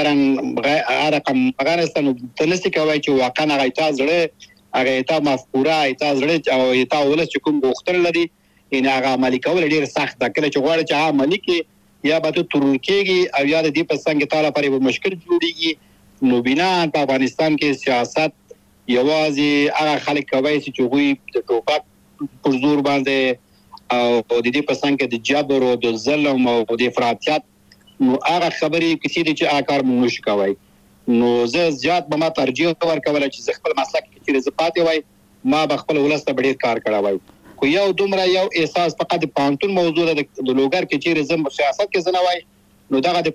اکثرا رقم افغانستان تنسي کوي چې واقعا هغه تاسو زړه هغه تاسو مفکوره تاسو زړه او تاسو ولس چې کوم غوښتل لري ان هغه عملي کول ډیر سخت ده کله چې غواړي چې عملي کې یا به ترکیږي او یا د دې په څنګ تعالی پرې مشکل جوړيږي نو بنا په افغانستان کې سیاست یوازې هغه خلک کوي چې غوي د ټوپک پر زور باندې او د دې په څنګ کې د جبر او د ظلم او د افراطیت نو هغه خبرې کسی د چې کار مونږ کوي نو زه زیات به ما ترجیح ورکول چې خپل مسلک کې زپاتې وای ما به خپل ولسته ډیر کار کړی وای خو یو دومره یو احساس فقط پانتون موضوع د لوګر کې چې زم سیاست کې زنوای نو دغه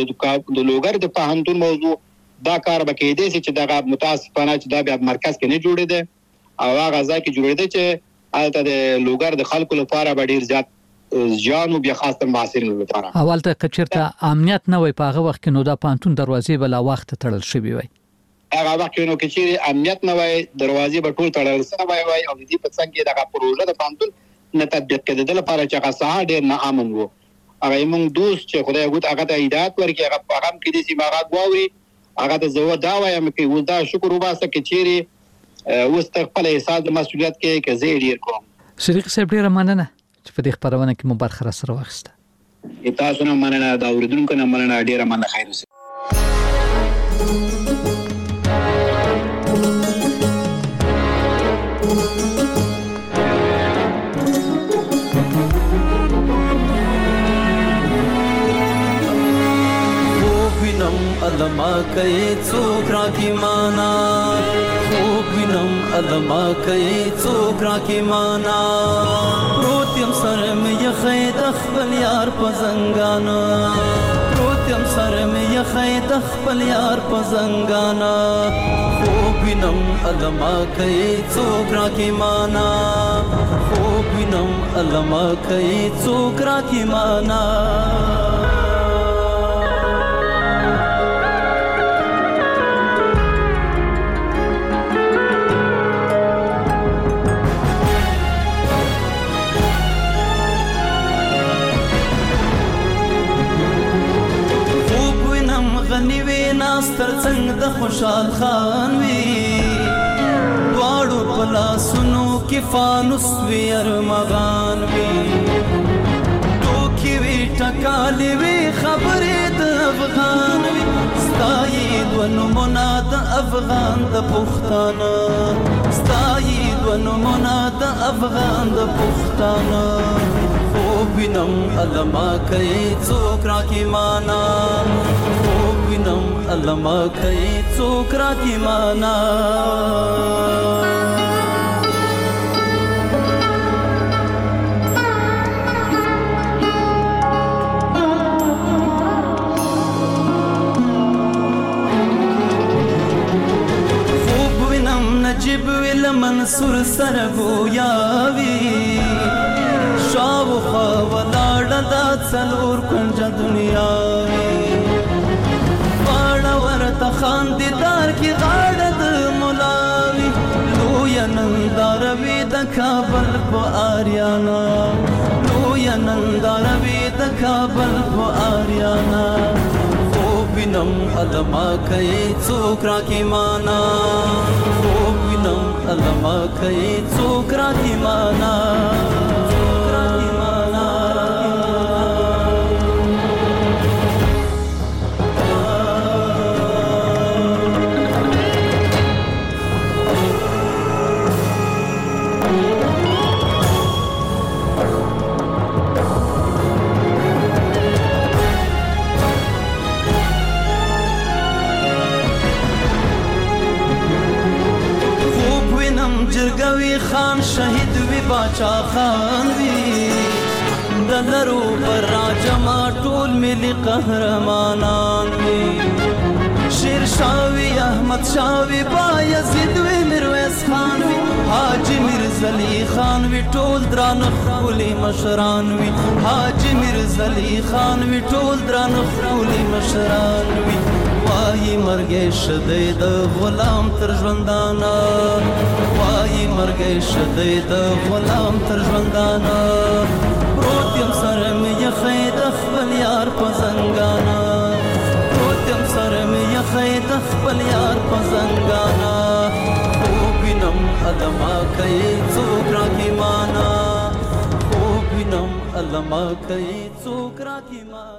د لوګر د پانتون موضوع دا کار به کېدې چې دغه متاسفانه چې دا بیا مرکز کې نه جوړې ده او هغه ځای کې جوړې ده چې البته د لوګر د خلکو لپاره به ډیر زیات ځان او بیا خاصه معاصرینو لپاره اول ته کچرته امنیت نه وي په هغه وخت کې نو دا پانتون دروازې بل وخت تړل شوی وي هغه وخت نو کې چې امنیت نه وي دروازې به ټول تړل شوی وي او د دې په څنګه دغه پروژه د پانتون نه تطبیق کېدل لپاره چې هغه ساحه ډیر نه امن وو هغه موږ دوست چې خدای غوت هغه ته هدایت ورکړي هغه پیغام کې دي چې ماغه غواوري هغه ته زو دا وایم چې ودا شکر وباسه کې چیرې وستخپل احساس د مسؤلیت کې زیړیر کوم صدیق صاحب ډیر مننه چې په دې خبرونه کې مو برخه را سره واخیسته تاسو نه مننه دا اوریدونکو نه مننه ډیر مننه خیر اوسئ علما کوي څوک راکی معنا خوب وینم علما کوي څوک راکی معنا پروتیم سره مې یخې د خپل یار په زنګانا پروتیم سره مې یخې د خپل یار په زنګانا خوب وینم علما کوي څوک راکی معنا خوب وینم علما کوي څوک راکی معنا ستر څنګه د خوشحال خان وی دواړو پلاسونو کې فانوس وی ارمغان وی ټوکی وی ټکالې وی خبرې د افغان وی ستایید ونمونه د افغان د پښتانه ستایید ونمونه د افغان د پښتانه خوب وینم علما کوي څوک راکی معنا خوب وینم علما کوي څوک راکی معنا خوب وینم نجیب ویل منصور سره گویاوی شاوخوا ولاړه دا څلور کنجه دنیا واړه ورته خاندیدار کې غاړه د ملاوي لویه ننداره وي د کابل په آریانا لویه ننداره وي د کابل په آریانا خوب وینم علما کوي څوک راکی معنا خوب وینم علما کوي څوک راکی معنا خان شهید وی باچا خان وی دلرو پر راجما ټول ملي قهرمانان وی شیر شاوی احمد شاوی بایزید وی میرویس خان وی حاجی میرزلی خان وی ټول دران خولي مشران وی حاجی میرزلی خان وی ټول دران خولي مشران وی وای مرګ شدید غلام تر ژوندانا وای مرګ شدید غلام تر ژوندانا پروتیم سره مې خید خپل یار په زنګانا پروتیم سره مې خید خپل یار په زنګانا خو بینم علما کوي څوک راکی مانا خو بینم علما کوي څوک راکی مانا